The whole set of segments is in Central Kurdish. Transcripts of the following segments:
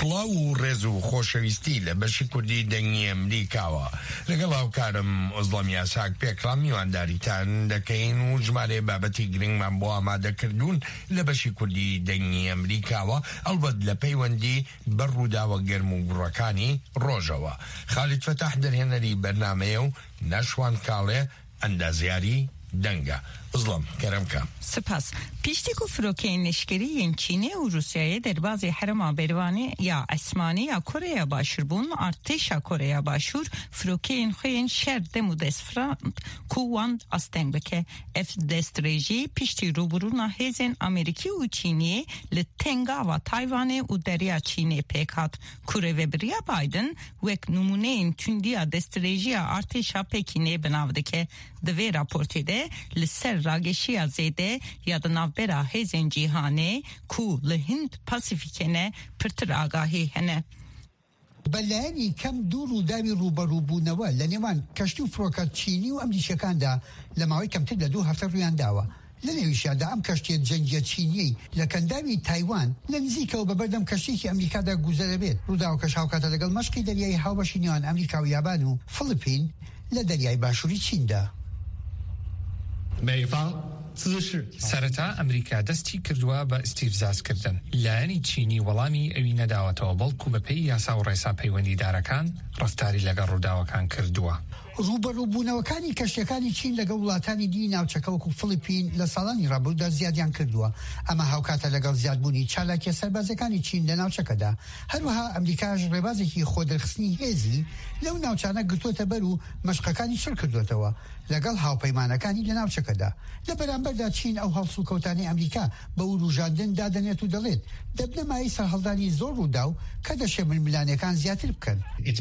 سڵاو و ڕێز و خۆشەویستی لە بەشی کوردی دەنگی ئەمریکاوە لەگەڵ هاوکارم ئۆزڵەم یاساک پێکڵام میوانداریتان دەکەین و ژمارە بابەتی گرنگمان بۆ ئامادەکردوون لە بەشی کوردی دەنگی ئەمریکاوە ئەڵبەت لە پەیوەندی بە ڕووداوە گەرم و گوڕەکانی ڕۆژەوە. خالید فتاح دەرهێنەری بەرنامەیە و نەشوان کاڵێ ئەندازیاری دەنگە. ئۆزڵەم کەرەمکە. سپاس. پیشتێک و فرۆکەین لەشکریین چینێ و رووسیایە دەربازی حرەما بێروانێ یا ئەسمانی یا کۆرەیا باشوور بوون ئارتێشا کۆرەیا باشوور فرۆکەین خوێن شەر دەم و دەستفراند کووان ئەستەنگ بکە ئەف دەستڕێژی پیشتی ڕوبڕوونا هێزن ئەمریکی و چینیە لە تەنگاوا تایوانێ و دەریا چینێ پێکات کوڕێڤێبریا بایدن وەک نمونەین توندیا دەستڕێژیە ئارتێشا پێکینێ بەناو دەکە دەوێ راپۆرتێدە لەسەر راگەشیە زێدە یا دەناوبەرا هێزن جیهانێ کو لە هند پاسیفیکێنە پرتر ئاگاهی هەنە. بەلایەنی کەم دوو ڕووداوی ڕوبەڕووبوونەوە لە نێوان کەشتی و فڕۆکە چینی و ئەمریکیەکاندا لە ماوەی کەمتر لە 2 هەفتە ڕوویان داوە. لە نێویشیادا ئەم کەشتیە جەنگیە چینیەی لە کەنداوی تایوان لە نزیکەوە بەبەردەم کەشتێکی ئەمریکادا گوزەرە بێت. ڕووداوەکەش هاوکاتە لەگەڵ مەشقی دەریایی هاوبەشی نێوان ئەمریکا و یابان و فڵپین لە دەریای باشووری چیندا. سەرەتا ئەمریکا دەستی کردووە بە ئیستیفزازکردن لایەنی چینی وەڵامی ئەوی نەداوەتەوە بەڵکو بەپێی یاسا و ڕێسا پەیوەندیدارەکان ڕەفتاری لەگەڵ ڕووداوەکان کردووە. ڕوبەڕووبوونەوەکانی کەشتەکانی چین لەگەڵ وڵاتانی دی ناوچەکە وەکو فڵپین لە ساڵانی ڕابردوودا زیادیان کردووە. ئەمە هاوکاتە لەگەڵ زیادبوونی چالاکیە سەربازەکانی چین لە ناوچەکەدا. هەروەها ئەمریکاش ڕێبازێکی خۆدەرخستنی هێزی لەو ناوچانە گرتوۆتە بەر و مەشقەکانی شڕ کردوێتەوە لەگەڵ هاوپەیمانەکانی لە ناوچەکەدا. لە بەرامبەردا چین ئەو هەڵسوکەوتانی ئەمریکا بە وروژاندن دادەنێت و دەڵێت دەبنەمایی سەرهەڵدانی زۆر ڕووداو کە دەشێ ململانەکان زیاتر بکەن.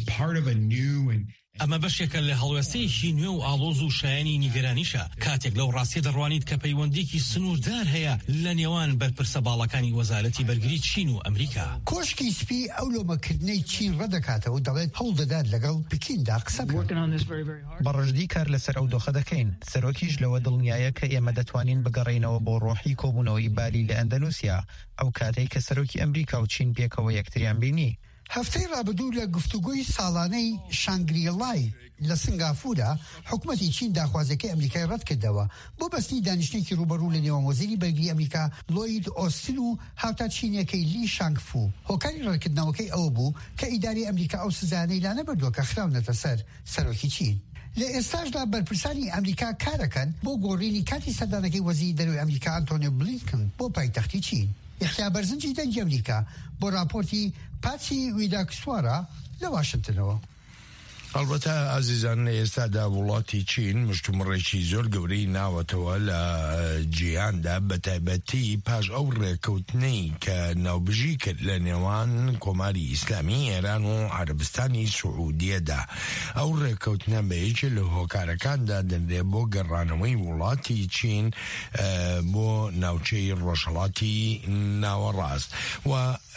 ئەمە بەشێکە لە هەڵوێستەیەکی نوێ و ئاڵۆز و شایانی نیگەرانیشە کاتێک لەو ڕاستی دەڕوانیت کە پەیوەندێکی سنووردار هەیە لە نێوان بەرپرسە باڵەکانی وەزارەتی بەرگری چین و ئەمریکا. کۆشکی سپی ئەو لۆمەکردنەی چین ڕەدەکاتەوە و دەڵێت هەوڵ دەدات لەگەڵ پکیندا قسە بکەن. بەڕژدی کار لەسەر ئەو دۆخە دەکەین. سەرۆکیش لەوە دڵنیایە کە ئێمە دەتوانین بگەڕێینەوە بۆ ڕۆحی کۆبوونەوەی بالی لە ئەندەنوسیا ئەو کاتەی کە سەرۆکی ئەمریکا و چین پێکەوە یەکتریان بینی. هەفتەی ڕابردوو لە گفتوگۆی ساڵانەی شانگریلای لە سنگافورە حکوومەتی چین داخوازەکەی ئەمریکای ڕەت کردەوە بۆ بەستنی دانیشتێکی ڕوبەڕوو لە نێوان وەزیری بەرگری ئەمریکا لۆید ئۆستن و هاوتا چینیەکەی لی شانگفو. هۆکاری ڕێکردنەوەکەی ئەوە بوو کە ئیداری ئەمریکا ئەو سزانەی لا نەبردووە کە خراونەتە سەر سەرۆکی چین. لە ئێستاشدا بەرپرسانی ئەمریکا کارەکەن بۆ گۆڕینی کاتی سەردانەکەی وەزیری دەرەوەی ئەمریکا ئەنتۆنیۆ بلینکن بۆ پایتەختی چین. یحیا بەرزنجی دەنگی ئەمریکا بۆ راپۆرتی پاچی ویداکسوارە لە واشنگتنەوە. ئەلبەتە ئازیزان ئێستادا وڵاتی چین مشتومڕێکی زۆر گەورەی ناوەتەوە لە جیهاندا بەتایبەتی پاش ئەو ڕێکەوتنەی کە ناوبژی کرد لە نێوان کۆماری ئیسلامی ئێران و عەرەبستانی سوعودیەدا. ئەو ڕێکەوتنە بەیەکێ لە هۆکارەکاندا دەنرێ بۆ گەڕانەوەی وڵاتی چین بۆ ناوچەی ڕۆژهەڵاتی ناوەڕاست و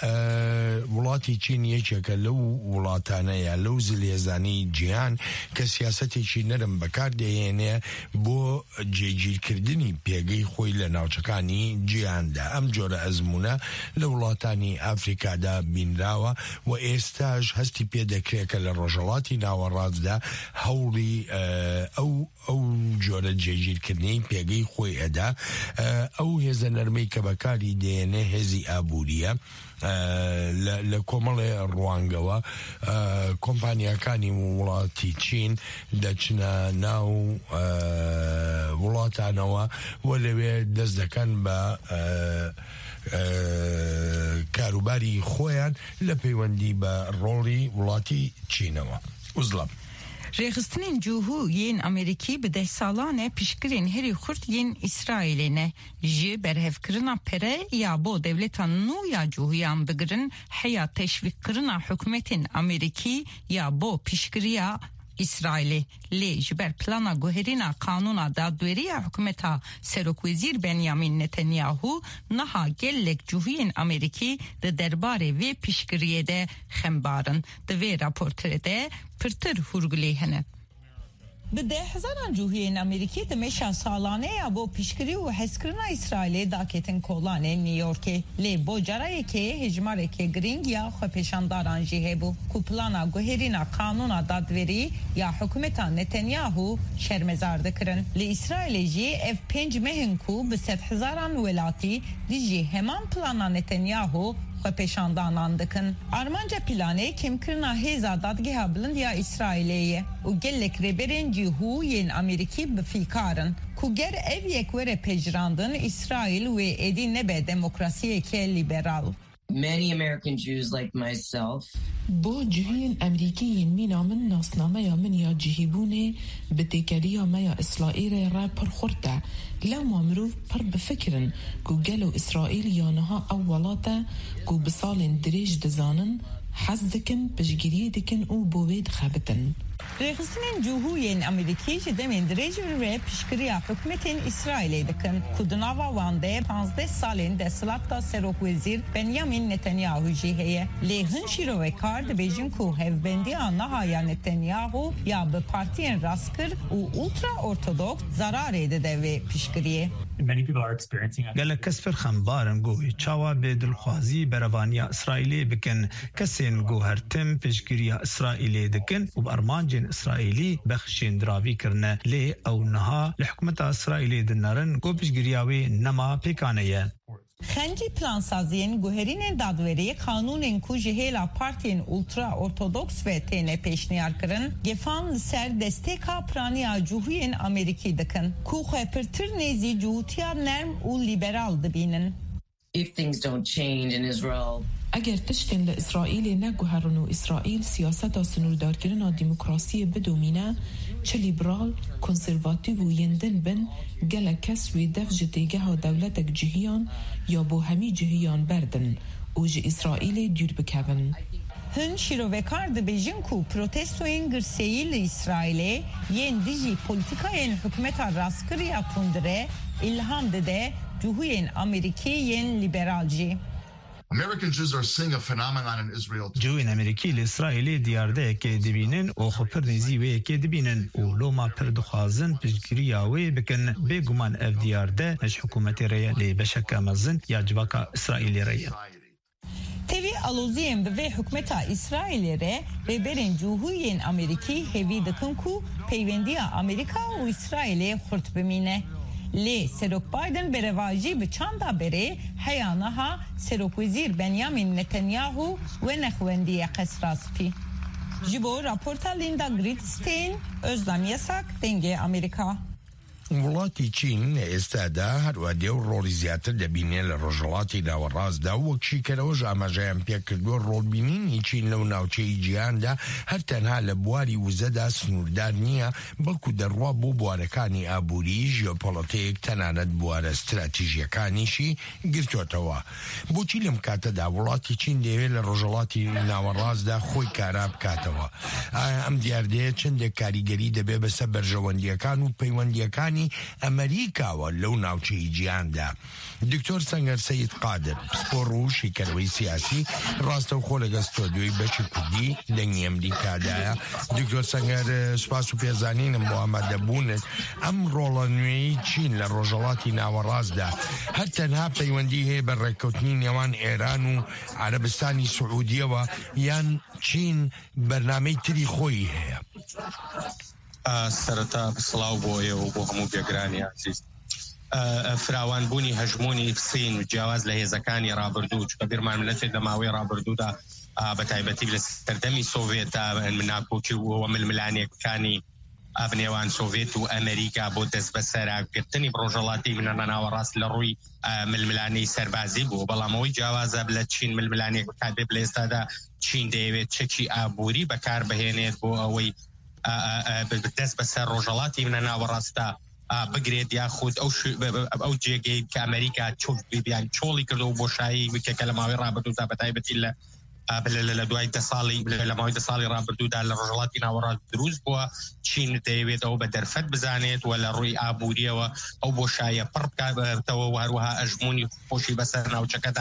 وڵاتی چین یەکێکە لەو وڵاتانەیە لەو زلێزانی جیهان کە سیاسەتێکی نەرم بەکاردێنێ بۆ جێگیرکردنی پێگەی خۆی لە ناوچەکانی جیهاندا. ئەم جۆرە ئەزمونە لە وڵاتانی ئافریکادا بینراوە و ئێستاش هەستی پێدەکرێت کە لە ڕۆژهەڵاتی ناوەڕاستدا هەوڵی ئەو جۆرە جێگیرکردنی پێگەی خۆی ئەدا. ئەو هێزە نەرمەی کە بەکاری دێنێ هێزی ئابووریە لە کۆمەڵێ ڕوانگەوە کۆمپانیەکانی وڵاتی چین دەچنە ناو وڵاتانەوە و لەوێ دەست دەکەن بە کاروباری خۆیان لە پەیوەندی بە ڕۆڵی وڵاتی چینەوە. ئوزڵم ڕێخستنین جوهو یین ئەمریکی بە 10 ساڵانە پشکرین هەری خورد یین ئیسرائیلێنە ji berhevkirina pere ya bo devleta nû ya cûhiyan bigirin heya teşvikkirina hükümetin Amerikî ya bo pişkiriya İsrailê lê ji ber plana guherîna kanûna dadweriya hikûmeta Serokwezîr Benyamin Netanyahu niha gelek cûhiyên Amerîkî di derbarê vê pişkiriyê de xembarin. Di vê raportê de pirtir hûrgulê hene. بده هزاران جوهین امریکی دمشا سالانه ابو پیشکری و حسکرنا اسرائیل داکتن کولان نیویورک لی بو جرای که هجماره که گرینگ یا خو پیشانداران جیه بو کوپلانا گوهرینا قانونا دادوری یا حکومت نتانیاهو شرمزار دکرن لی اسرائیل جی اف 5 مهن کو به 100,000 ولاتی دیجی همان پلانا نتانیاهو و پیشاندانان دکن. آرمانجا پلانه کم کرنا هزا دادگه بلند یا اسرائیلیه و گلک ریبرین جیهو ین امریکی بفیکارن که گر او یک وره پیجراندن اسرائیل و ایدی نبه دموکراسی که لیبرال. Many American Jews like myself بو جهين أمريكيين مينا من ناصنامه يا من يا جهيبونه بتكاليا ما يا إسرائيل را برخورتا لما مروف بر بفكرن كو قالوا إسرائيل يانها أولاتا كو بصالين دريج دزانن حزدكن بجگیریدکن او بوید خابتن. رئیسین جمهوری امریکی جدمن درجه و پیشگیری حکومت اسرائیل دکن. کدناوا وانده 15 سالین دستلات سروک وزیر بنیامین نتانیاهو جیه. لهن شیرو کارد بیشتر کو هفبندی آنها نتانیاهو یا به پارتین راسکر و اولترا ارتودکس ضرر داده و پیشگیری. قال كسفر خمبارن قوي تشاوا بدلخوازي بربانيا إسرائيلي بكن كسين قوهرتم بشكريا إسرائيلي دكن وبأرمانجين إسرائيلي بخشين درافي كرنا لي أو نها لحكمة إسرائيلي دنارن قو بشكرياوي نما بيكانيا خنجی پلانسازین گوهرین دادوری قانون کوجهلا پارتین اولترا ارتودکس و تن پیشنهاد کردن گفان سر دستکا پرانی جوهین امریکی دکن کوخه پرتر نزی جوتیا نرم و لیبرال دبینن. If things don't change in Israel اگر تشتن لإسرائيل نگوهرن و إسرائيل سیاست سنوردار کردن دموکراسی بدومینه چه لیبرال کنسرواتیو و یندن بن گله کس و دفج تیگه دولتک جهیان یا با همی جهیان بردن و جه إسرائيل دور بکون. هن شیروکار دبیجن کو پروتستوین گرسیل اسرائیل ین دیجی پولیتیکای حکومت راسکری اتوندره ilham dede جوهین امریکی ین لیبرالجی. American Jews are seeing a phenomenon in Israel. جوين أمريكي لإسرائيل ديارده كدبينن أو خبر نزيوه كدبينن ولو ما پردخوازن بجگرياوه بكن بيگومان اف ديارده مش حكومة ريا لبشكة مزن يا جواكا إسرائيل ريا. تبي الوزيم به حكومة إسرائيل ره ببرن جوهين أمريكي هوي دكنكو پیونديا أمريكا و إسرائيل خرط بمينه. لی سروک بایدن به رواجی به چاندا بره حیانها سروک وزیر بنیامین نتانیاهو و نخوندی قصراسپی. جبو راپورتا لیندا گریدستین özlem yasak denge Amerika. وڵاتی چین ئێستادا هەروە دێو ڕۆڵی زیاتر دەبینێ لە ڕۆژهەڵاتی ناوەڕاستدا و وەک شیکەرەوەش ئاماژەیان پێکردووە ڕۆڵبینینی چین لەو ناوچەی جیهاندا هەر تەنها لە بواری وزەدا سنووردار نییە بەڵکو دەڕوا بۆ بوارەکانی ئابووری ژیۆپۆڵیتیک تەنانەت بوارە استراتیژیەکانیشی گرتوۆتەوە. بۆچی لەم کاتەدا وڵاتی چین دەوێت لە ڕۆژهەڵاتی ناوەڕاستدا خۆی کارا بکاتەوە؟ ئایا ئەم دیاردەیە چندێک کاریگەری دەبێت بەسەر بەرژەوەندیەکان و پەیوەندیەکانی ئەمریکاوە لەو ناوچەی جیهاندا؟ دکتۆر سەنگەر سەید قادر پسپۆڕ و شیکەرەوەی سیاسی ڕاستە و خۆ لەگە ستۆدیۆی بەشی کوردی دەنگی ئەمریکادایە. دکتۆر سەنگەر سوپاس و پێزانینم بۆ ئامادەبوونت ئەم ڕۆڵە نوێی چین لە ڕۆژهەڵاتی ناوەڕاستدا هەر تەنها پەیوەندی هەیە بە ڕێککەوتنی نێوان ئێران و عەرەبستانی سعودیەوە یان چین بەرنامەی تری خۆی هەیە؟ سەرەتا سڵاو بۆیە و بۆ هەموو بێگرانی عزیز. فراوانبوونی هەژمۆنی سین و جیاواز لە هێزەکانی ڕابردوو چکە بیرمان ملەتێک لە ماوەی ڕابردوودا بە تایبەتی لە سەردەمی سۆڤێتدا ناکۆکی و ململانیەکانی بنێوان سۆڤێت و ئەمریکا بۆ دەست بە سەراگرتنی ڕۆژهەڵاتی منە ناوەڕاست لە ڕووی ململانی سەربازی بوو. بەڵامەوەی جیاوازە لە چین ململانێک کاتێک لە ئێستادا چین دەیەوێت چەکی ئابووری بەکار بهێنێت بۆ ئەوەی دەست بەسەر ڕۆژهەڵاتی منە ناوەڕاستە بگرێت یاخود ئەو جێگەی کە ئەمریکا بیان چۆڵی کردو بۆ شایی وکێکە لە ماوەی ڕابردوودا بە تایبەتی لە دوای لە ماوەی 10 ساڵی ڕابردوودا لە ڕۆژهەڵاتی ناوەڕاست دروست بووە. چین دەیەوێت ئەو بە دەرفەت بزانێت و لە ڕووی ئابووریەوە ئەو بۆشایە پڕ بکاتەوە و هەروەها ئەژمۆنی خۆشی بەسەر ناوچەکەدا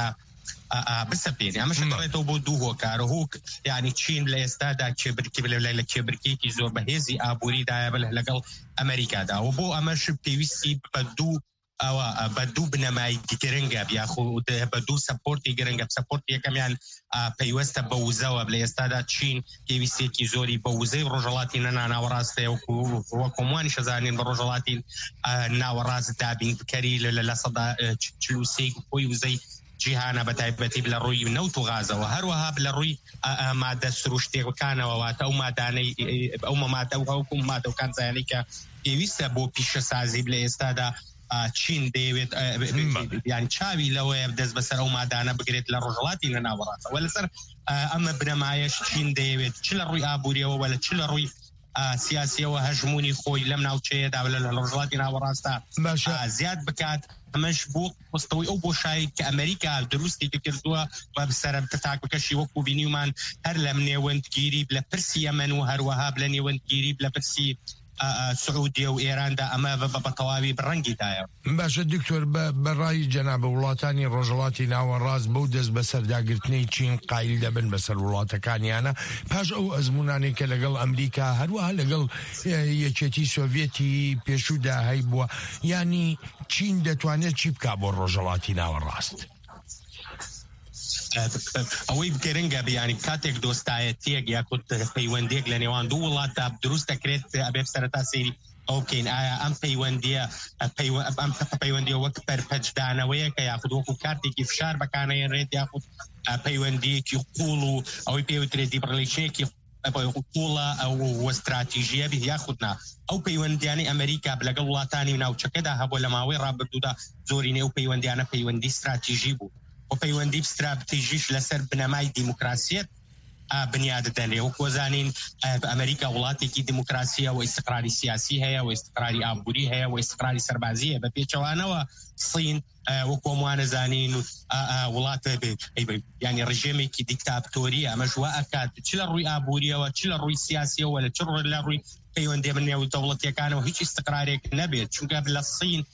بسەپێنی ئەمەش دەڕێتەوە بۆ دوو هۆکارە هۆک یعنی چین لە ئێستادا لە کێبرکێکی زۆر بەهێزی ئابووریدایە لەگەڵ ئەمریکادا و بۆ ئەمەش پێویستی بە دوو بنەمای گرنگە یاخود بە دوو سەپۆرتی گرنگە سەپۆرت یەکەمیان پەیوەستە بە وزەوە لە ئێستادا چین پێویستێکی زۆری بە وزەی ڕۆژهەڵاتی ناوەڕاستەیە وەکۆموانی شەزانین بە ڕۆژهەڵاتی ناوەڕاست دابین بکەری لە سەدا 43 خۆی وزەی جیهانە بە تایبەتی لە ڕووی نەوت و غازەوە هەروەها لە ڕووی مادە سروشتێکەکانەوە واتە ئەو مادانەی ئەو مادە و هەوکم مادەوکان زایانەی کە پێویستە بۆ پیشەسازی لە ئێستادا چین دەیەوێت یان چاوی لەوەیە دەست بەسەر ئەو مادانە بگرێت لە ڕۆژهەڵاتی ناوەڕاستەوە لەسەر ئەمە بنەمایەش چین دەیەوێت چ لە ڕووی ئابووریەوە وە لە چ لە ڕووی سیاسیەوە هەژمونی خۆی لەم ناوچەیەدا لە ڕۆژهەڵاتی ناوەڕاستە زیاد بکات ئەمەش بۆ وەستەوەی ئەو بۆشایی کە ئەمریکا دروستی کردووە و بسەرەتە تاکەکەشی وەکو بینیومان هەر لە نێوەندگیری لە پرسی ئەمن و هەروەها لە نێوەندگیری لە پرسی سعودیە و ئێراندا ئەمە بە تەواوی بڕەنگیدایە. باشە دکتۆر بەڕای جەنابە وڵاتانی ڕۆژهەڵاتی ناوەڕاست بەو دەست بەسەرداگرتنەی چین قایل دەبن بەسەر وڵاتەکانیانە پاش ئەو ئەزمونانێک کە لەگەڵ ئەمریکا هەروەها لەگەڵ یەکێتی سۆڤێتی پێشوودا هەی بووە یانی چین دەتوانێت چی بکات بۆ ڕۆژهەڵاتی ناوەڕاست؟ ئەوەی گرنگە بیانی کاتێک دۆستایەتیەک یاخود پەیوەندێک لە نێوان دوو وڵاتدا دروست دەکرێت ئەبێ سەرەتا سەیری ئەو بکەین ئایا ئەم پەیوەندیە وەک پەرپەجدانەوەیە کە یاخود وەکو کارتێکی فشار بەکانەهێنرێت یاخود پەیوەندیەکی قوڵ و ئەوەی پێوترێتی بڕلیشەیەکی قوڵە ئەو استراتیژیە بی یاخودنا ئەو پەیوەندیانەی ئەمریکا لەگەڵ وڵاتانی ناوچەکەدا هەبوو لە ماوەی ڕابردوودا زۆرینەی ئەو پەیوەندیانە پەیوەندی استراتیژی بوو و پەیوەندی استراتیژیش لەسەر بنەمای دیموکراسیەت بنیاد دەنێ و کۆزانین ئەمریکا وڵاتێکی دیموکراسیە و استقراری سیاسی هەیە و استقراری ئابووری هەیە و استقراری سەربازی هەیە بە پێچەوانەوە سین و کۆموانە زانین و وڵاتە ینی ڕژێمێکی دیکتاتۆریە ئەمەش وا ئەکات چ لە ڕووی ئابووریەوە چ لە ڕووی سیاسیەوە لە چ لە ڕووی پەیوەندی من نێو دەوڵەتیەکانەوە هیچ استقرارێک نەبێت چونکە لە سین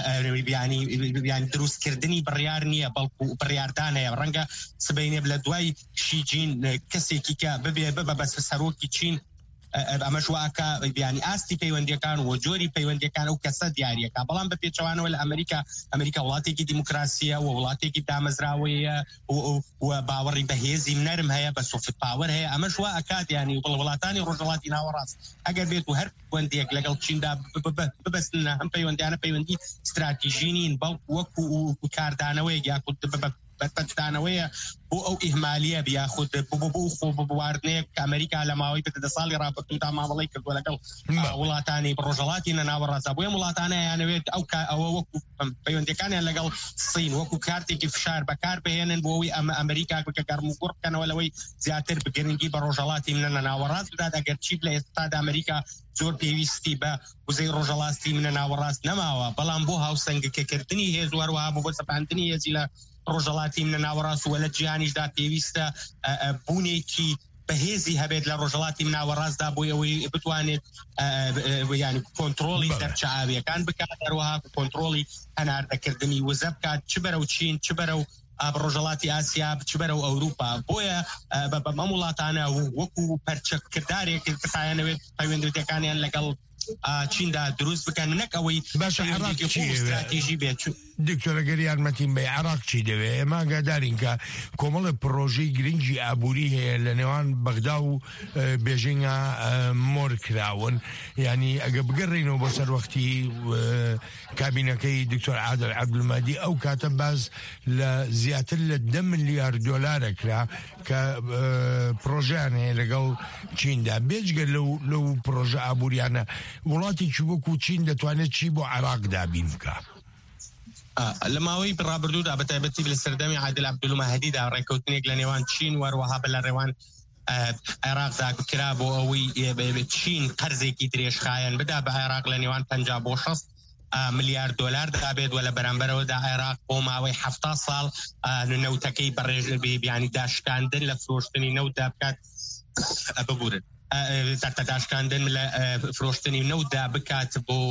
بیانی دروستکردنی بڕیار نییە بەڵکو بڕیاردان هەیە ڕەنگە سبەینێ لە دوای شیجین کەسێکی کە ببێ بە سەرۆکی چین ئەمەش واکە بیانی ئاستی پەیوەندیەکان و جۆری پەیوەندیەکان و کەسە دیارەکە بەڵام بە پێچەوانەوە لە ئەمریکا وڵاتێکی دیموکراسیە و وڵاتێکی دامەزراوەیە و باوەڕی بەهێزی نەرم هەیە بە سوفت پاوەر هەیە ئەمەش وا ئەکات ینی وڵاتانی ڕۆژهەڵاتی ناوەڕاست ئەگەر بێت و هەر پەیوەندیەک لەگەڵ چیندا ببەستن ئەم پەیوەندیانە پەیوەندی استراتیژینین بەڵکو وەکو کاردانەوەیەک یاخود بەتانەوەیە بۆ ئەو ئیهمالیە بیاخود بۆ خۆ بواردنەیە کە ئەمریکا لە ماوەی 10 ساڵی ڕابردوودا مامەڵەی کردووە لەگەڵ وڵاتانی ڕۆژهەڵاتی ناوەڕاستە بۆیە وڵاتانە یانەوێت ئەوە وەکو پەیوەندیەکانیان لەگەڵ سین وەکو کارتێکی فشار بەکار بهێنن بۆ ئەوەی ئەمریکا بکە گەرم و گوڕ بکەنەوە لەوەی زیاتر بگرنگی بە ڕۆژهەڵاتی ناوەڕاست بدات ئەگەر چی لە ئێستادا ئەمریکا زۆر پێویستی بە وزەی ڕۆژهەڵاتی ناوەڕاست نەماوە بەڵام بۆ هاوسەنگکردنی هێز وەروەها بۆ سەپاندنی هێزی لە ڕۆژهەڵاتی ناوەڕاست و لە جیهانیشدا پێویستە بوونێکی بەهێزی هەبێت لە ڕۆژهەڵاتی ناوەڕاستدا بۆ ئەوەی بتوانێت ینی کۆنتڕۆڵی دەرچاویەکان بکات هەروەها کۆنتڕۆڵی هەناردەکردنی وزە بکات چ بەرەو چین چ بەرەو ڕۆژهەڵاتی ئاسیا چ بەرەو ئەوروپا بۆیە بەم وڵاتانە وەکو پەرچەکردارێک کەسایانەوێت پەیوەندیەکانیان لەگەڵ چیندا دروست بکەن نەک ئەوەی باشە استراتیژی بێت دکتۆرە گەری یارمەتیم بە عێراق چی دەوێت ئێمە ئاگادارین کە کۆمەڵە پرۆژەی گرنگی ئابووری هەیە لە نێوان بەغدا و بێژینگە مۆر کراون ینی ئەگە بگەڕێنەوە بۆ سەر وەختی کابینەکەی دکتۆر عادل عەبدولمەهدی ئەو کاتە باز لە زیاتر لە 10 ملیار دۆلارە کرا کە پرۆژیان هەیە لەگەڵ چیندا بێجگە لەو پرۆژە ئابووریانە وڵاتێکی وەکو چین دەتوانێت چی بۆ عێراق دابین بکە؟ لە ماوەی ڕابردوودا بە تایبەتی لە سەردەمی عادل عەبدولمەهدیدا ڕێکەوتنێک لە نێوان چین وەروەها بە لە ڕێوان عێراقدا کرا بۆ ئەوەی چین قەرزێکی درێژخایەن بدا بە عێراق لە نێوان 50 بۆ 60 ملیار دۆلار دابێت و لە بەرامبەرەوەدا عێراق بۆ ماوەی 70 ساڵ نەوتەکەی بەڕێژ بیانی داشکاندن لە فرۆشتنی نەوتدا بکات ببورن داشکاندن لە فرۆشتنی نەوتدا بکات بۆ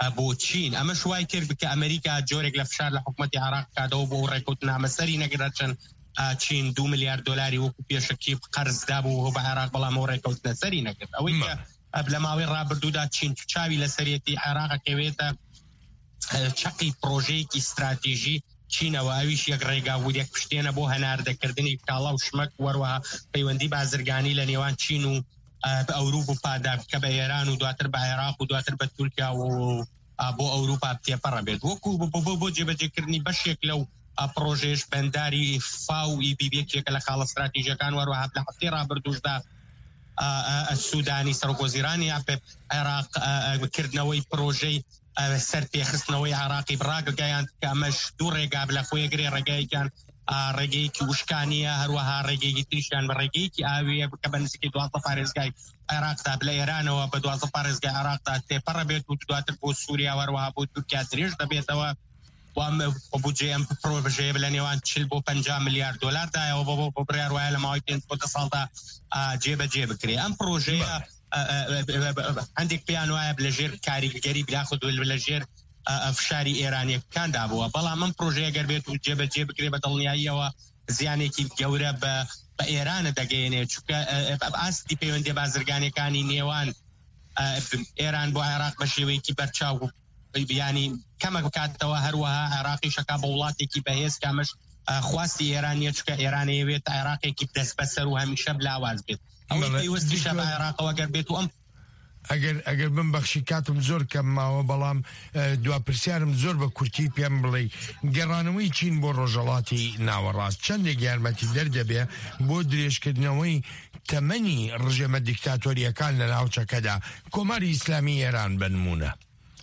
بۆ چین ئەمە شوای کرد بکە ئەمریکا جۆرێک لە فشار لە حکوومەتی عێراق کاتەوە بۆ ڕێکوتنا مەسەری نەگرێت چەند چین 2 ملیارد دلاری وەکو پێشەکی قەرزدا بوو بە عێراق بەڵام ئەو ڕێکەوتنە سەری نەکرد ئەوەی کە لە ماوەی ڕابردوودا چین چاوی لە سەرەتی عێراقەکەوێتە چەقی پرۆژەیەکی استراتیژی چینەوە ئەویش یەک ڕێگا بوو یەک پشتێنە بۆ هەناردەکردنی کاڵا و شمەک وەروەها پەیوەندی بازرگانی لە نێوان چین و ئەوروپا پاداکە بە ئێران و دواتر بە عێراق و دواتر بە تورکیا و بۆ ئەوروپا تێپەڕە بێت وەکو بۆ جێبەجێکردنی بەشێک لەو پرۆژێش بەنداری فاو ئی بیبێکێکە لە خاڵە استراتیژیەکان وەروەها لە هەفتەی ڕابردووشدا سوودانی سەرۆکوەزیرانی عێراق بکردنەوەی پرۆژەی سەر پێخستنەوەی عراقی بڕاگەیان کە ئەمەش دوو ڕێگا لە خۆیەگرێ ڕێگایەکیان ڕێگەیەکی وشکانیە هەروەها ڕێگەیەکی تریشیان بە ڕێگەیەکی ئاویە بکە بە نزیکی 12 پارێزگای عێراقدا لە ئێرانەوە بە 12 پارێزگای عێراقدا تێپەڕە بێت و دواتر بۆ سووریا وەروەها بۆ تورکیا درێژ دەبێتەوە بودجێ ئەم پرۆژەیە لە نێوان 40 بۆ 50 میلیارد دلار بۆ بڕیار وایە لە ماوەی 5 ساڵدا جێبەجێ بکرێ ئەم پرۆژەیە هەندێک پێیان وایە لەژێر کاریگەری بلاخود لەژێر فشاری ئێرانیەکاندا بووە بەڵام ئەم پرۆژەیە گەر بێت و جێبەجێ بکرێ بە دڵنیاییەوە زیانێکی گەورە بە ئێرانە دەگەیەنێت چونکە ئاستی پەیوەندی بازرگانیەکانی نێوان ئێران بۆ عێراق بە شێوەیەکی بەرچاو بیانی کەمە بکاتەوە هەروەها عێراقی شەکا بە وڵاتێکی بەهێز کامەش خواستی ئێرانیە چکە ئێرانەیەوێت عێراقێکی دەست بەسەر و هەمیشە بلاواز بێت ئەوەی پێویستیشە بە عێراقەوە گەر بێت و ئەم ئەگەر بمبەخشی کاتم زۆر کەم ماوە بەڵام دواپرسیارم زۆر بە کورتی پێم بڵێ گەڕانەوەی چین بۆ ڕۆژەڵاتی ناوەڕاست چەندێک یارمەتی دەردەبێ بۆ درێژکردنەوەی تەمەنی ڕژێمە دیکتاتۆریەکان لە ناوچەکەدا کۆماری ئیسلامی ئێران بنمونە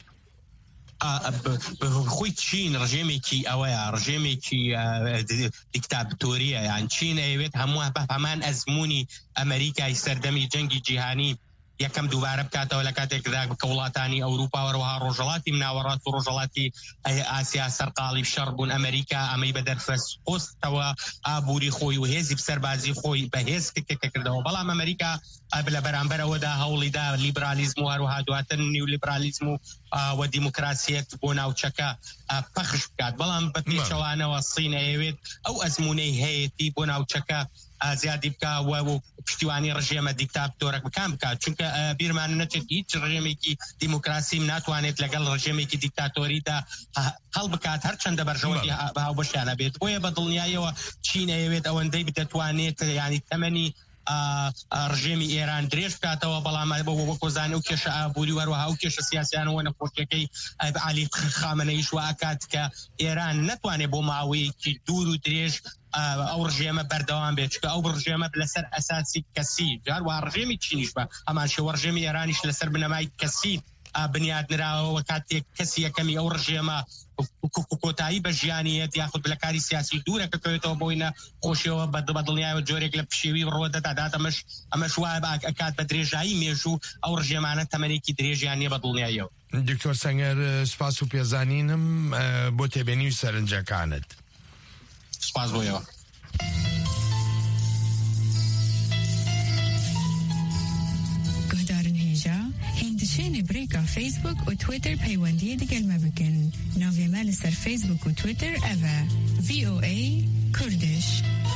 خۆی چین ڕژێمێکی ئەوەیە ڕژێمێکی دیکتاتۆریە یان چین ئەوێت هەموو بە هەمان ئەزمموی ئەمریکای سەردەمی جەنگی جیهانی یەکەم دووبارە بکاتەوە لە کاتێکدا بکە وڵاتانی ئەوروپا وەروەها ڕۆژەڵاتی مناوەڕاست و ڕۆژەڵاتی ئاسیا سەرقاڵی شەڕ بوون ئەمریکا ئەمەی بە دەرفەستەوە ئابووری خۆی و هێزی سەربازی خۆی بەهێز کردەوە بەڵام ئەمریکا لە بەرامبەرەوەدا هەوڵیدا لیبرالیزم و هەروەها دواتر نیو لیبرالیزم و دیموکراسیەت بۆ ناوچەکە پەخش بکات بەڵام بە پێچەوانەوە سین ئەوێت ئەو ئەزمونەی هەیەی بۆ ناوچەکە زیادی بکە و پشتیوانی ڕژێمە دیکتاتۆرە بکان بکات چونکە بیرمان نەچێت هیچ ڕژێمێکی دیموکراسی ناتوانێت لەگەڵ ڕژێمێکی دیکتاتۆریدا هەڵ بکات هەرچەندە بەرژەوەی هاوبەشیانە بێت بۆیە بە دڵنیاییەوە چین ئەوێت ئەوەندەی دەتوانێت ینی تەمەنی ڕژێمی ئێران درێژ بکاتەوە بەڵام بۆ کۆزانانی و کێشە ئابووری وەروەها و کێشە سیاسیانەوە نەخۆشیەکەی علی خامنەیش واکات کە ئێران نەتوانێت بۆ ماوەیەکی دوور و درێژ ئەو ڕژێمە بەردەوام بێت چکە ئەو ڕژێمە لەسەر ئەساسی کەسی جاروا ڕژێمی چینیش بە هەمان شێوە ڕژێمی ئێرانیش لەسەر بنەمای کەسی بنیادنراوە کاتێک کەسی یەکەمی ئەو ڕژێمە کۆتایی بە ژیانیەت یاخود لە کاری سیاسی دوورەکەوێتەوە بۆی نەخۆشیەوە بە دڵنیایەوە جۆرێک لە پشێوی ڕۆدەدادات ئەمەش وایە ئەکات بە درێژایی مێژوو ئەو ڕژێمانە تەمەنێکی درێژیان نیە بە دڵنیاییەوە. دکتۆر سەنگەر سپاس و پێزانینم بۆ تێبێنی و سەرنجەکانت. سپاس بۆیەوە. هندشين بريكا فيسبوك وتويتر بيواندية دقل ما بكن نوفي مال سر فيسبوك وتويتر أفا VOA كردش.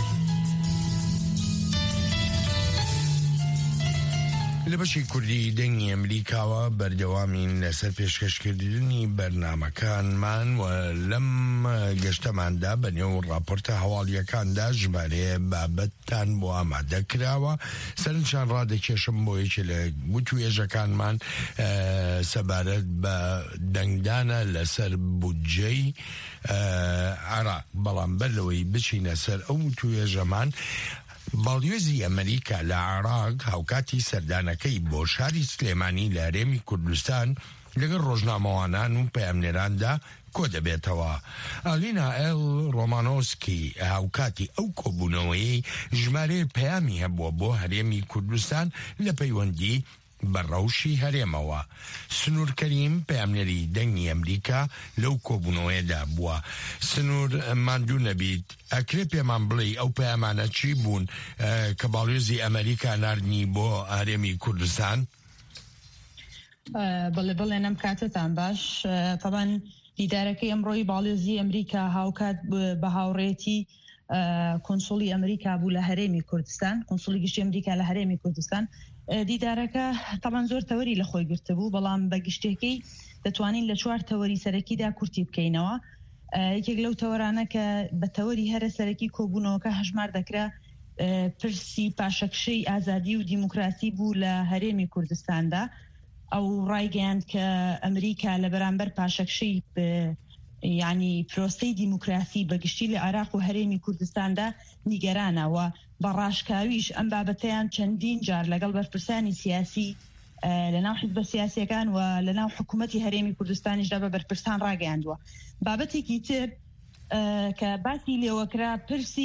لە بەشی کوردی دەنگی ئەمریکاوە بەردەوامین لەسەر پێشکەشکردنی بەرنامەکانمان و لەم گەشتەماندا بەنێو ڕاپۆرتە هەواڵیەکاندا ژمارەیە بابەتتان بۆ ئامادە کراوە سەرنجان ڕادەکێشم بۆ یەکێ لە وتوێژەکانمان سەبارەت بە دەنگدانە لەسەر بودجەی عێراق بەڵام بەرلەوەی بچینە سەر ئەو وتوێژەمان باڵیۆزی ئەمریکا لە عێراق هاوکاتی سەردانەکەی بۆ شاری سلێمانی لە هەرێمی کوردستان لەگەڵ ڕۆژنامەوانان و پەیامنێراندا کۆ دەبێتەوە. ئالینا ئێل ڕۆمانۆسکی هاوکاتی ئەو کۆبوونەوەی ژمارەیە پەیامی هەبووە بۆ هەرێمی کوردستان لە پەیوەندی بەڕەوشی هەرێمەوە. سنوور کەریم پەیامنێری دەنگی ئەمریکا لەو کۆبوونەوەیەدا بووە. سنوور ماندوو نەبیت ئەکرێ پێمان بڵێ ئەو پەیامانە چی بوون کە باڵیۆزی ئەمریکا ناردنی بۆ هەرێمی کوردستان؟ بڵێ نەم کاتتان باش طبعا دیدارەکەی ئەمڕۆی باڵێزی ئەمریکا هاوکات بە هاوڕێتی کۆنسوڵی ئەمریکا بوو لە هەرێمی کوردستان کۆنسوڵی گشتی ئەمریکا لە هەرێمی کوردستان دیدارەکە طبعا زۆر تەوەری لە خۆی گرتبوو بەڵام بە گشتێکەی دەتوانین لە 4 تەوەری سەرەکیدا کورتی بکەینەوە یەکێک لەو تەوەرانە کە بە تەوەری هەرە سەرەکی کۆبوونەوەکە هەژمار دەکرا پرسی پاشەکشەی ئازادی و دیموکراسی بوو لە هەرێمی کوردستاندا ئەو ڕایگەیاند کە ئەمریکا لە بەرامبەر پاشەکشەی یعنی پرۆسەی دیموکراسی بەگشتی لە عێراق و هەرێمی کوردستاندا نیگەرانەوە بە ڕاشکاویش ئەم بابەتەیان چەندین جار لەگەڵ بەرپرسانی سیاسی لەناو حیزبە سیاسیەکان و لەناو حکوومەتی هەرێمی کوردستانیشدا بە بەرپرسان ڕاگەیاندووە بابەتێکی تر کە باسی لێوەکرا پرسی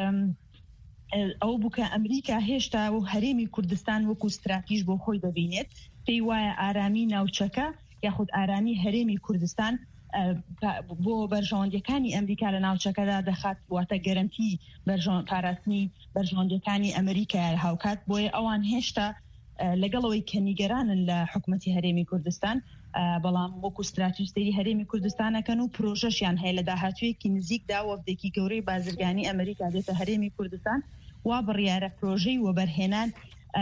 ئەو بووکە ئەمریکا هێشتا و هەرێمی کوردستان وەکو استراتیژ بۆ خۆی دەبینێت پێی وایە ئارامی ناوچەکە یاخود ئارامی هەرێمی کوردستان بۆ بەرژەوەندەکانی ئەمریکا لە ناوچەکەدا دەخات واتە گەرنتی پاراستنی بەرژەوەندەکانی ئەمریکا هاوکات بۆیە ئەوان هێشتا لەگەڵەوەی کە نیگەرانن لە حکوومەتی هەرێمی کوردستان بەڵام وەکو استراتیژی هەرێمی کوردستانەکەن و پرۆژەشیان هەیە لە داهاتوویەکی نزیکدا وەفدێکی گەورەی بازرگانی ئەمریکا دێتە هەرێمی کوردستان وا بڕیارە پرۆژەی وەبەرهێنان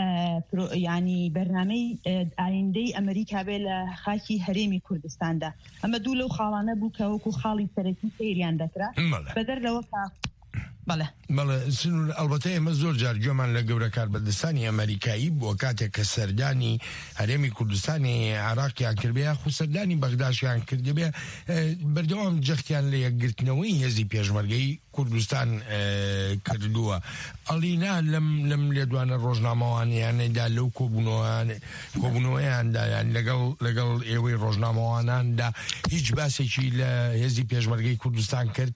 ینی بەرنامەی ئایندەی ئەمریکا بێ لە خاکی هەرێمی کوردستاندا ئەمە دوو لەو خاڵانە بوو کە وەکو خاڵی سەرەکی سەیریان دەکرا بەدەر لەوە بەڵێ سنوور ئەلبەتە ئێمە زۆر جار گوێمان لە گەورە کاربەدەستانی ئەمریکایی بووە کاتێک کە سەردانی هەرێمی کوردستانی عێراقیان کردبێ خو سەردانی بەغداشیان کردبێ بەردەوام جەختیان لە یەکگرتنەوەی هێزی پێشمەرگەی کوردستان کردووە ئەڵینا لەم لێدوانە ڕۆژنامەوانیانەدا لەو کۆبوونەوەیاندا لەگەڵ ئێوەی ڕۆژنامەواناندا هیچ باسێکی لە هێزی پێشمەرگەی کوردستان کرد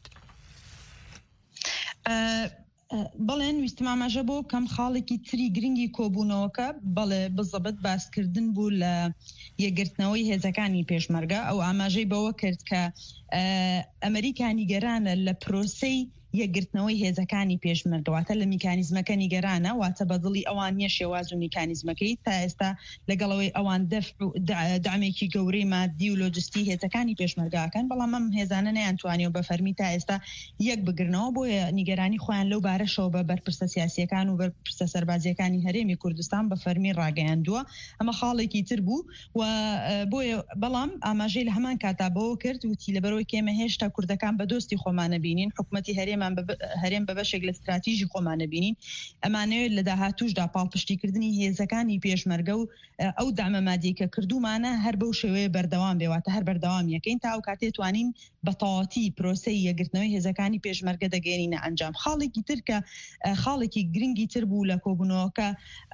بەڵێن ویستم ئاماژە بۆ کەم خاڵێکی تری گرنگی کۆبوونەوەکە بەڵێ بزەبەت باسکردن بوو لە یەکگرتنەوەی هێزەکانی پێشمەرگە ئەو ئاماژەی بەوە کرد کە ئەمریکا نیگەرانە لە پرۆسەی یەکگرتنەوەی هێزەکانی پێشمەرگەواتە لە میکانیزمەکە نیگەرانە واتە بەدڵی ئەوان نیە شێواز و میکانیزمەکەی تا ئێستا لەگەڵەوەی ئەوان دامێکی گەورەی مادی و لۆجستی هێزەکانی پێشمەرگاکەن بەڵام ئەم هێزانە نەیانتوانیەوە بە فەرمی تا ئێستا یەک بگرنەوە بۆیە نیگەرانی خۆیان لەو بارەشەوە بە بەرپرسە سیاسیەکان و بەرپرسە سەربازیەکانی هەرێمی کوردستان بە فەرمی ڕاگەیاندووە ئەمە خاڵێکی تر بوو و بۆیە بەڵام ئاماژەی لە هەمان کاتا بەوە کرد وتی لەبەرەوەی کێمە هێشتا کوردەکان بە دۆستی خۆمانە بینین حکوومەتی هەرێم بە بەشێک لە استراتیژی خۆمانە بینین ئەمانەوێت لە داهاتووشدا پاڵپشتیکردنی هێزەکانی پێشمەرگە و ئەو دامە مادیەکە کردومانە هەر بەو شێوەیە بەردەوام بێواتە هەر بەردەوام یەکەین تا ئەو کاتێ توانین بە تەواوەتی پرۆسەی یەکگرتنەوەی هێزەکانی پێشمەرگە دەگەێنینە ئەنجام خاڵێکی تر کە خاڵێکی گرنگی تر بوو لە کۆبوونەوەکە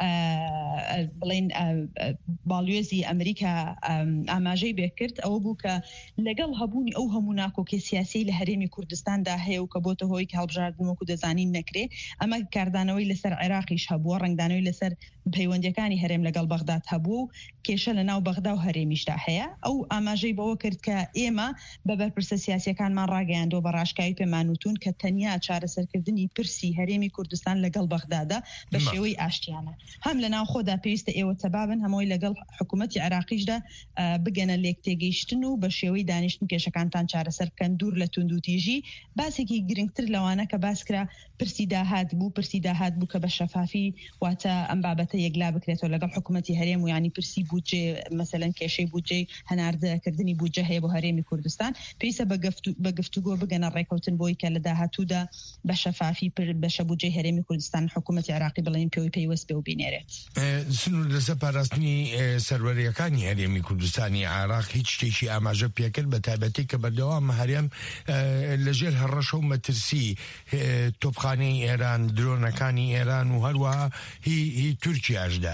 بڵێن باڵیۆزی ئەمریکا ئاماژەی بێکرد ئەوە بوو کە لەگەڵ هەبوونی ئەو هەموو ناکۆکێ سیاسی لە هەرێمی کوردستاندا هەیە و کە بۆتە هۆی هەڵبژاردن وەکو دەزانین نەکرێ ئەمە کاردانەوەی لەسەر عێراقیش هەبووە ڕنگدانەوەی لەسەر پەیوەندیەکانی هەرێم لەگەڵ بەغداد هەبوو و کێشە لە ناو بەغدا و هەرێمیشدا هەیە ئەو ئاماژەی بەوە کرد کە ئێمە بە بەرپرسە سیاسیەکانمان ڕاگەیاندۆ بە ڕاشکاوی پێمانوتون کە تەنیا چارەسەرکردنی پرسی هەرێمی کوردستان لەگەڵ بەغدادا بە شێوەی ئاشتیانە هەم لە ناو خۆدا پێویستە ئێوە تەبابن هەمووی لەگەڵ حکوومەتی عێراقیشدا بگەنە لێک تێگەیشتن و بە شێوەی دانیشتن کێشەکانتان چارەسەر بکەن دوور لە توندوتیژی باسێکی گرنگتر لەوانە کە باسکرا پرسی داهات بوو کە بە شەفافی واتە ئەم بابەتە یەکلا بکرێتەوە لەگەڵ حکوومەتی هەرێم و ینی پرسی بودجێ مەسەلەن کێشەی بودجێ هەناردەکردنی بودجە هەیە بۆ هەرێمی کوردستان پێویستە بە گفتوگۆ بگەنە ڕێکەوتن بۆی کە لە داهاتوودا بە شەفافی بەشە بودجەی هەرێمی کوردستان حکوومەتی عێراقی بڵێن پێوی پێیوەست بێ و بینێرێت سنوور لەسەر پاراستنی سەروەریەکانی هەرێمی کوردستانی عێراق هیچ شتێکی ئاماژە پێکرد بە تایبەتی کە بەردەوام هەرێم لەژێر هەڕەشە و مەترسی تۆپخانەی ئێران درۆنەکانی ئێران و هەروەها هی تورکیاشدا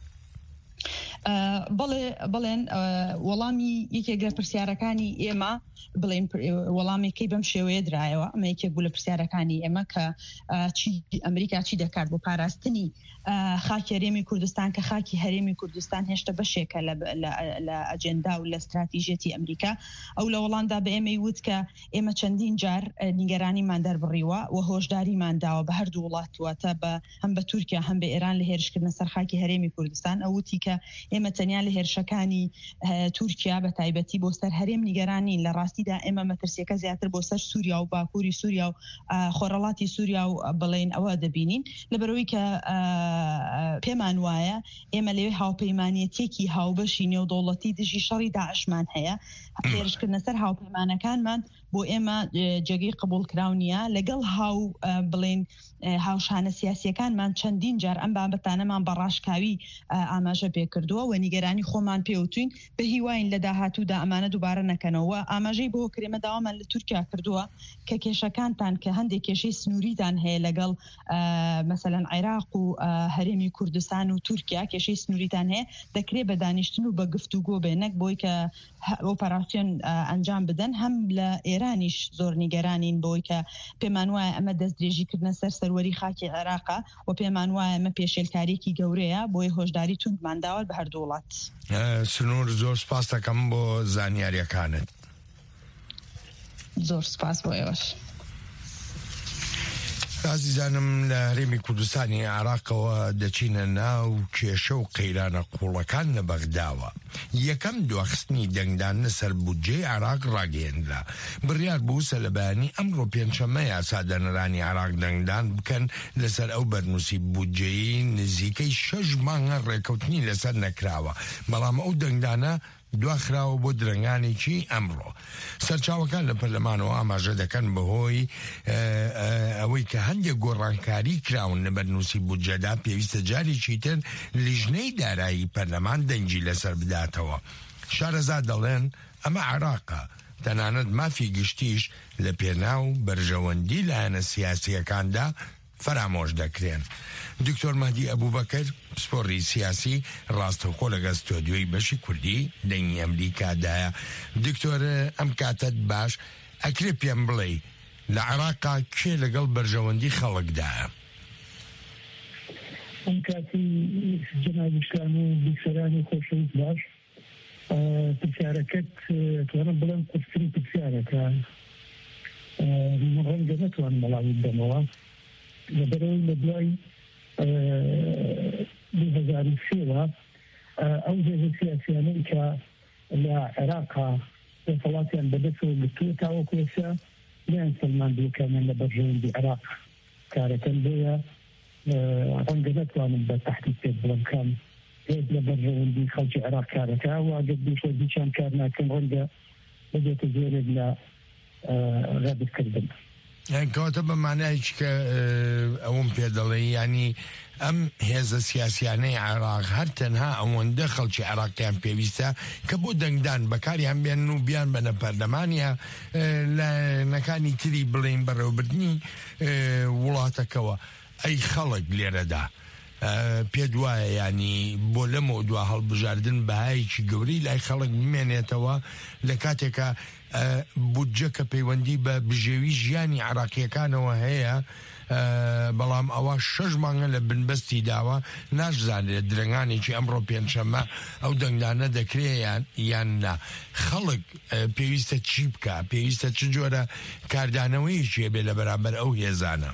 بەڵێن وەڵامی یەکێک لە پرسیارەکانی ئێمە بڵێن وەڵامێکی بەم شێوەیە درایەوە ئەمە یەکێک بوو لە پرسیارەکانی ئێمە کە ئەمریکا چی دەکات بۆ پاراستنی خاکی هەرێمی کوردستان کە خاکی هەرێمی کوردستان هێشتا بەشێکە لە ئەجێندا و لە استراتیژێتی ئەمریکا ئەو لە وەڵامدا بە ئێمەی وت کە ئێمە چەندین جار نیگەرانیمان دەربڕیوە و هۆشداریمان داوە بە هەردوو وڵاتواتە هەم بە تورکیا هەم بە ئێران لە هێرشکردنە سەر خاکی هەرێمی کوردستان ئەوتی کە ئێمە تەنیا لە هێرشەکانی تورکیا بە تایبەتی بۆ سەر هەرێم نیگەرانین لە ڕاستیدا ئێمە مەترسیەکە زیاتر بۆ سەر سووریا و باکووری سووریا و خۆڕەڵاتی سووریا و بڵێن ئەوە دەبینین لەبەرەوەی کە پێمان وایە ئێمە لەوێ هاوپەیمانیەتێکی هاوبەشی نێودەوڵەتی دژی شەڕی داعشمان هەیە هێرشکردنە سەر هاوپەیمانەکانمان بۆ ئێمە جێگەی قبولکراو نییە لەگەڵ بڵێن هاوشانە سیاسیەکانمان چەندین جار ئەم بابەتانەمان بەڕاشکاوی ئاماژە پێکردووە و نیگەرانی خۆمان پێوتوین بە هیواین لە داهاتوودا ئەمانە دووبارە نەکەنەوە ئاماژەی بۆ کرێمە داوامان لە تورکیا کردووە کە کێشەکانتان کە هەندێک کێشەی سنووریتان هەیە لەگەڵ مەسەلەن عێراق و هەرێمی کوردستان و تورکیا کێشەی سنووریتان هەیە دەکرێت بە دانیشتن و بە گفتوگۆ بێنەک بۆی کە ئۆپەراسیۆن ئەنجام بدەن هەم لە ئێرانیش زۆر نیگەرانین بۆی کە پێمان وایە ئەمە دەست درێژیکردنە سەر سەروەری خاکی عێراقا و پێمان وایە ئەمە پێشێلکاریەکی گەورەیە بۆی هۆشداری توندمان داوە بە هەردوو وڵات. سنوور زۆر سپاس دەکەم بۆ زانیاریەکانت. زۆر سپاس بۆ ئێوەش. عزیزانم لە هەرێمی کوردستانی عێراقەوە دەچینە ناو کێشە و قەیرانە قوڵەکان لە بەغداوە. یەکەم دواخستنی دەنگدان لەسەر بودجەی عێراق ڕاگەیەنرا. بڕیار بوو سەلەبەیانی ئەمڕۆ پێنجشەممە یاسادەنەرانی عێراق دەنگدان بکەن لەسەر ئەو بەرنووسی بودجەی نزیکەی 6 مانگە ڕێکەوتنی لەسەر نەکراوە، بەڵام ئەو دەنگدانە دواخراوە بۆ درنگانێکی ئەمڕۆ. سەرچاوەکان لە پەرلەمانەوە ئاماژە دەکەن بەهۆی ئەوەی کە هەندێک گۆڕانکاری کراون لە بەرنووسی بودجەدا پێویستە جارێکی تر لیژنەی دارایی پەرلەمان دەنگی لەسەر بداتەوە. شارەزاد دەڵێن ئەمە عێراقە، تەنانەت مافی گشتیش لە پێناو بەرژەوەندی لایەنە سیاسیەکاندا فرامۆش دەکرێن. دکتۆر مەهدی ئەبوبەکر پسپۆڕی سیاسی ڕاستەوخۆ لەگەڵ ستۆدیۆی بەشی کوردی دەنگی ئەمریکادایە. دکتۆر ئەم کاتت باش ئەکرێ پێم بڵێ لە عێراقا کێ لەگەڵ بەرژەوەندی خەڵکدایە؟ ئەم کاتی جەنابشتان و بیسەرانی خۆشەویست باش پرسیارەکەت توانم بڵێم قورستری پرسیارەکە ڕەنگە نەتوانم وەڵامی بدەمەوە لەبەرەوەی لە دوای 2003 ئەو هێزە سیاسیانەی کە لە عێراقا دەسەڵاتیان بەدەستەوە گرتووە تاوەکو ئێستا لیان سەلمان دووکانیان لە بەرژەوەندی عێراق کارەکەن بۆیە ڕەنگە نەتوانم بە تەحقیق پێ بڵێم کام هێز لە بەرژەوەندی خەڵکی عێراق کارەکە و ئەگەر دووشە دیچان کار ناکەن ڕەنگە بەدێتە زۆرێک لە ڕابردکردن. کەواتە بە مانایکی کە ئەوم پێ دەڵێ ینی ئەم هێزە سیاسیانەی عێراق هەر تەنها ئەوەندە خەڵکی عێراقیان پێویستە کە بۆ دەنگدان بەکاریان بێن و بیان بەنە پەرلەمانیە لە نەکانی تری بڵێن بەڕێوەبردنی وڵاتەکەوە. ئەی خەڵک لێرەدا پێت وایە ینی بۆ لەمەوە دوا هەڵبژاردن بەهایەکی گەورەی لای خەڵک بمێنێتەوە لە کاتێکە بودجە کە پەیوەندی بە بژێوی ژیانی عێراقیەکانەوە هەیە، بەڵام ئەوە 6 مانگە لە بنبەستی داوە ناشزانێت درنگانێکی ئەمڕۆ پێنجشەممە ئەو دەنگدانە دەکرێت یان نا. خەڵک پێویستە چی بکە؟ پێویستە چ جۆرە کاردانەوەیشیە بێ لە بەرامبەر ئەو هێزانە؟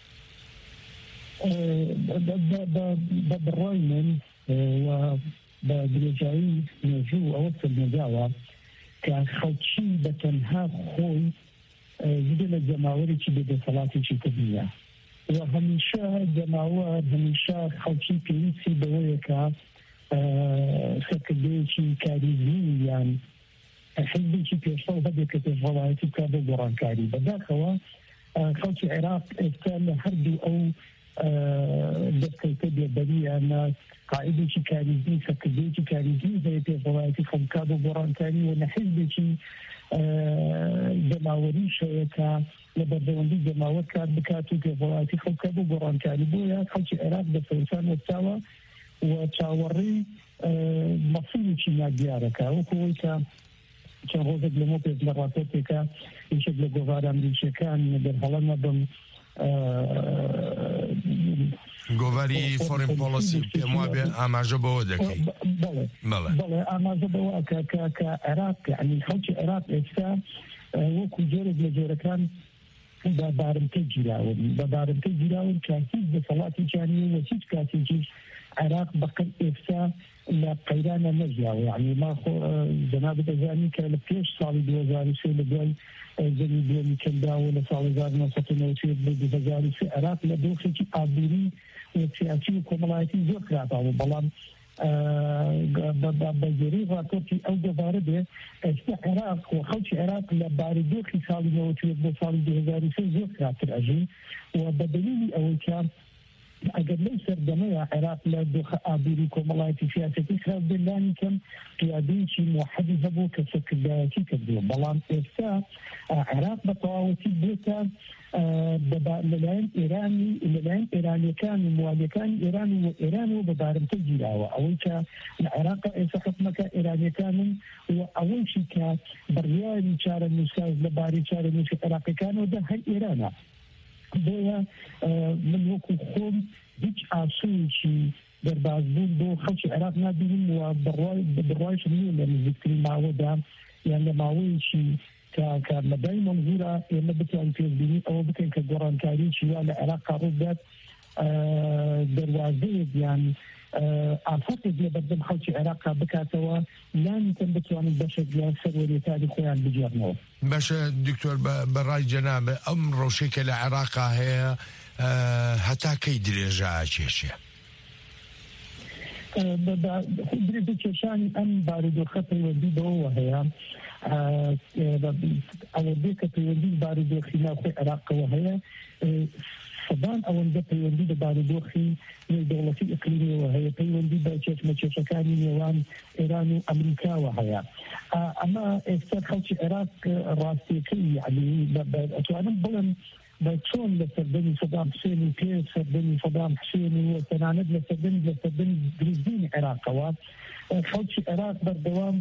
بەڕای من و بە درێژایی مێژوو ئەوە سەرنەداوە کە خەڵکی بە تەنها خۆی زیدە لە جەماوەرێکی بێدەسەڵاتێکی کردنیە و هەمیشە جەماوەر هەمیشە خەڵکی پێویستی بەوەیە کە سەرکردەیەکی کاریزمی یان حزبێکی پێشڕەو هەبێت کە پێشڕەوایەتی بکات بۆ گۆڕانکاری. بەداخەوە خەڵکی عێراق ئێستا لە هەردوو ئەو دەستکەوتە بێبەریانە قاعدێکی کاریزمی سەرکردەیەکی کاریزمی هەیە پێشڕەوایەتی خەڵکا بۆ گۆڕانکاری و لە حزبێکی جەماوەری شەیە کە لە بەردەوەندی جەماوەر کار بکات و پێشڕەوایەتی خەڵکا بۆ گۆڕانکاری. بۆیە خەڵکی عێراق دەسەوتان وەستاوە و چاوەڕێی مەسئولێکی نادیارەکە وەکو ئەوەی کە چەند ڕۆژێک لەمە پێش لە ڕاپۆرتێکە یەکێک لە گۆڤارە ئەمریکیەکان دەرهەڵە نەبم گۆڤاری فۆرین پۆلیسی پێم وابێ ئاماژە بەوە دەکەی بەڵێ ئاماژە بەوە کە عێراق یعنی خەڵکی عێراق ئێستا وەکو جۆرێک لە جۆرەکان بە بارمتە گیراون کە هیچ دەسەڵاتی جانیە و هیچ کاتێکیش عێراق بەقەت ئێستا لە قەیرانە نەژیاوە یعنی ما جەناب دەزانی کە لە پێش ساڵی 2003 لە دوای زەوی دووەمی کەمداوە لە ساڵی 1990 بۆ 2003 عێراق لە دۆخێکی ئابووری و سیاسی و کۆمەڵایەتی زۆر خراپاوە بەڵام بەجێرەی ڕاپۆرتی ئەو گۆڤارە بێ ئێستا عێراق و خەڵکی عێراق لە بارودۆخی ساڵی 90 بۆ ساڵی 2003 زۆر خراپتر ئەژین و بە دلیلی ئەوەی کە ئەگەر لەو سەردەمەیە عێراق لە دۆخە ئابووری کۆمەڵایەتی سیاسەتی خراپ بێنانی کەم پیادەیەکی موحەدی هەبوو کە سەرکردایەتی کردووە بەڵام ئێستا عێراق بە تەواوەتی بێتە لەلایەن ئێرانیەکان و موالیەکانی ئێرانەوە بە بارمتە گیراوە ئەوەی کە لە عێراق ئێستا حکومەکە ئێرانیەکانن و ئەوەیشی کە بڕیاری چارە نووساز لەبارەی چارە نووسی عێراقیەکانەوە دە هەر ئێرانە بۆیە من وەکو خۆم هیچ ئاسوویکی دەربازبوون بۆ خەڵکی عێراق نابینم و بڕوایش نییە لە نزیکترین ماوەدا یان لە ماوەیەکی کە مەدای مەنزورە ئێمە بتوان پێشبینی ئەوە بکەین کە گۆڕانکاریی وا لە عێراق ڕوودات دەواازەیەک یان ئافرەتێک لە بەردەم خەڵکی عێراقا بکاتەوە لانیتەن بتوانن بەشێک لە سەروەریەتانی خۆیان بجێڕنەوە. باشە دکتۆر بەڕای جەنابە ئەم ڕەوشێکە لە عێراقا هەیە هەتا کەی درێژە ئاکێشێ؟ درێژە کێشانی ئەم بارودۆخە پەیوەندی بەوە هەیە ئەوەندێ کە پەیوەندی بارودۆخی ناوخۆی عێراقەوە هەیە سەدان ئەوەندە پەیوەندی بە بارودۆخی نێودەوڵەتی ئیقلیمیەوە هەیە پەیوەندی بە چێشمەکێشەکانی نێوان ئێران و ئەمریکاوە هەیە ئەمە ئێستا خەڵکی عێراق ڕاستیەکەی یعنی ئەتوانم بڵێم بە چۆن لە سەردەمی سەدام حوسێن و پێ سەردەمی سەدام حوسێن و تەنانەت لە سەردەمی دروستبوونی عێراقەوە خەڵکی عێراق بەردەوام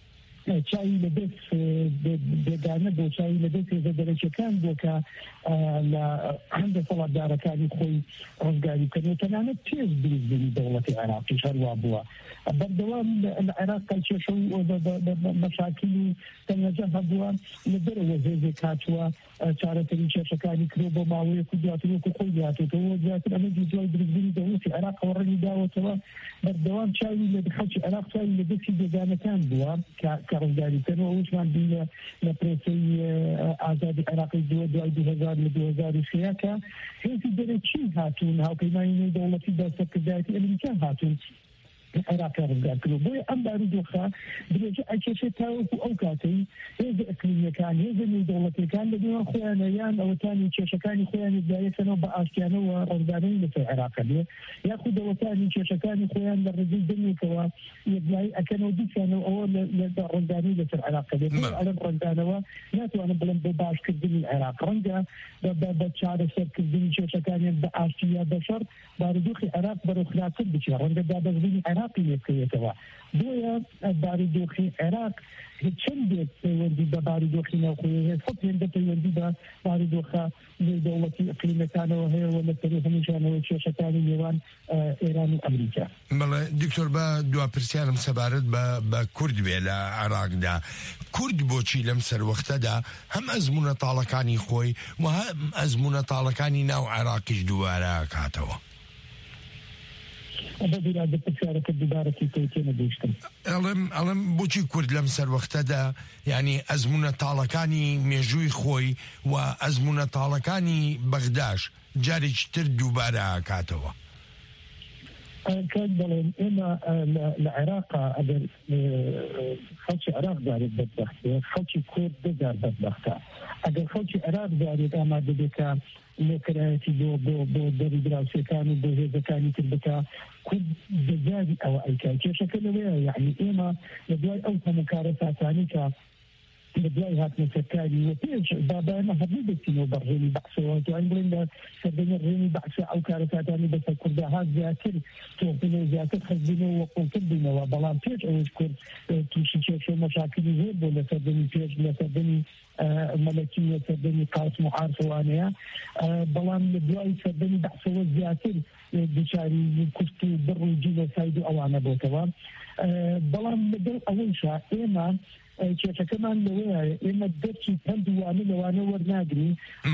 چاوی لەدەست بێگانە بۆ چاوی لەدەست هێزە دەرەکیەکان بۆ کە لە هەندێک وڵاتدارەکانی خۆی ڕزگاری بکەن و تەنانەت پێش دروستبوونی دەوڵەتی عێراقیش هەروە بووە بەردەوام لە عێراق کەلکێشە و مەشاکل و تەنگەجە هەبووە لە دەرەوە هێزێک هاتووە چارەسەری کێشەکانی کرۆ بۆ ماوەیەک و دواتر وەکو خۆی هاتووەتەوە دواتر ئەمەی دوای دروستبوونی دەوڵەتی عێراقەوە ڕەنی داوەتەوە بەردەوام چاوی لە خەڵکی عێراق چاوی لەدەستی بێگانەکان بووە کە ڕزگاریکردنەوە ئەوشمان بین لە پرۆسەی ئازادی عێراقی دوای 2000 لە 2003 کە هێزی دەرەکی هاتوون هاوپەیمانی نێودەوڵەتی بە سەرکردایەتی ئەمریکا هاتوون عێراق ڕزگار کردو بۆیە ئەم بارودۆخە درێژە ئەکێشێت تاوەکو ئەو کاتەی هێزە ئیقلیمیەکان هێزە نێودەوڵەتیەکان لە نێوان خۆیانە یان ئەوەتانی کێشەکانی خۆیان دایەکەنەوە بە ئاشتیانەوە ڕزگارەی لەسەر عێراقە بێ یاخود ئەوەتانی کێشەکانی خۆیان لە ڕێگەی دەنێکەوە یەکلایی ئەکەنەوە بیکەنەوە ئەوە لە ڕزگاری لەسەر عێراقە بێ ئەلەم ڕزگارەوە ناتوانم بڵێم بۆ باشکردنی عێراق ڕەنگە بە چارەسەرکردنی کێشەکانیان بە ئاشتی یا بەشەڕ بارودۆخی عێراق بەرەو خراپتر بچێ ڕەنگە دابەزبوونی عێراقی لێبکەوێتەوە بۆیە بارودۆخی عێراق چەندێک پەیوەندی بە بارودۆخی ناوخۆیی هەیە سەد هێندە پەیوەندی بە بارودۆخە نێودەوڵەتی ئیقلیمیەکانەوە هەیە و لە سەری هەمیشانەوە کێشەکانی نێوان ئێران و ئەمریکا. بەڵێ دکتۆر بە دواپرسیانم سەبارەت بە کورد بێ لە عێراقدا کورد بۆچی لەم سەروەختەدا هەم ئەزمونە تاڵەکانی خۆی و هەم ئەزمونە تاڵەکانی ناو عێراقیش دووبارە کاتەوە؟ ئەڵم بۆچی کورد لەم سەروەختەدا یعنی ئەزمونە تاڵەکانی مێژووی خۆی و ئەزمونە تاڵەکانی بەغداش جارێکی تر دووبارە کاتەوە؟ كان بلين إما العراق أجر خلش العراق داري بدبخت خلش كورد دار بدبخت أجر خلش العراق داري أما دبكا لكراتي بو دري دراسي كانوا بو هذا كانوا تبكا كورد بزادي أو أي كان شكل يعني إما لدواي أو مكارثات ثانية بداية هات مسكاري وفيش بابا ما هبي بسينو برهيني بحثه وعندنا سبنا الريني بحثه أو كارثاتاني بس كردها زياتر توفينه زياتر خزينه وقلبنا وبلان فيش أو يذكر توشي مشاكل زي ولا سبني فيش ولا سبني ملكية سبني قاس معارف وانيا بلان بداية سبني بحثه زياتر بشاري كفتي بر وجيل سايدو أو أنا بوتوا بلان بدل أول شيء إيمان كيف كمان لويا إما الدرس يبندوا وعملوا وأنا ورناقني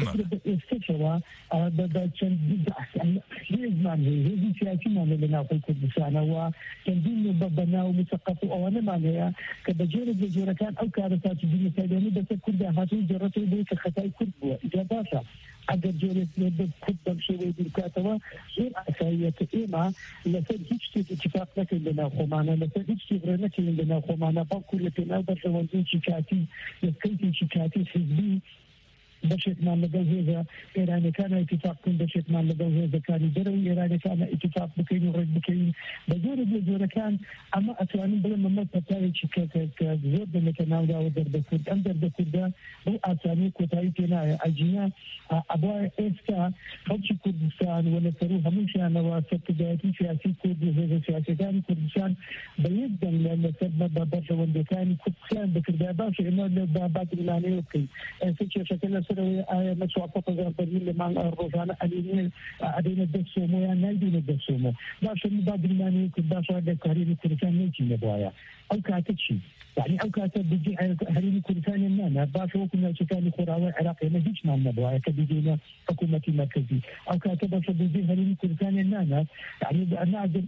استشرى بچن أحسن لازم هذه سياسي ما لنا في كردستان وتنظيم ببنا ومثقف أو أنا معناها كبجير الجزيرة كان أو كارثات الدنيا سيداني بس كردها هاتوا جرتوا بيت خطأ كردوا إجاباتها اگر جورت لب خود بمشي بالكاتبه غير اساسيه إما لسه هيك اتفاق لكن لنا خمانه لسه هيك شغل لكن لنا خمانه بكل تناول برشلونه شيكاتي يسكنتي شيكاتي حزبي بشت مع لجوزة إيران كان اتفاق بشت مع لجوزة كان دروي إيران كان اتفاق بكين ورد بكين بجورة كان أما أتوانين بلا ما تتاوي شكاك كزود بمتناول أو درب كرد أم درب كرد هو أتواني كتاوي كنا أجينا أبوا إسكا خلش كردستان ولا تروح همشي أنا وسط جاتي سياسي كرد وهذا سياسي كان كردستان بيجدن لأن سبب برشلونة كان كردستان بكرد باش إنه بعد الإعلانية وكي في شكل مشروع فقط برميل لمن الرجال أدين أدين الدسومو يعني نادين الدسومو باش بعد الماني كل باش هذا كهرين كردستان نيجي نبوايا أو كاتشي يعني أو كاتب بيجي هرين كردستان النانا باش هو كنا شكال خراوي عراقي ما هيش ما نبوايا كبيجينا حكومة مركزي أو كاتب باش بيجي هرين كردستان النانا يعني أنا أقدر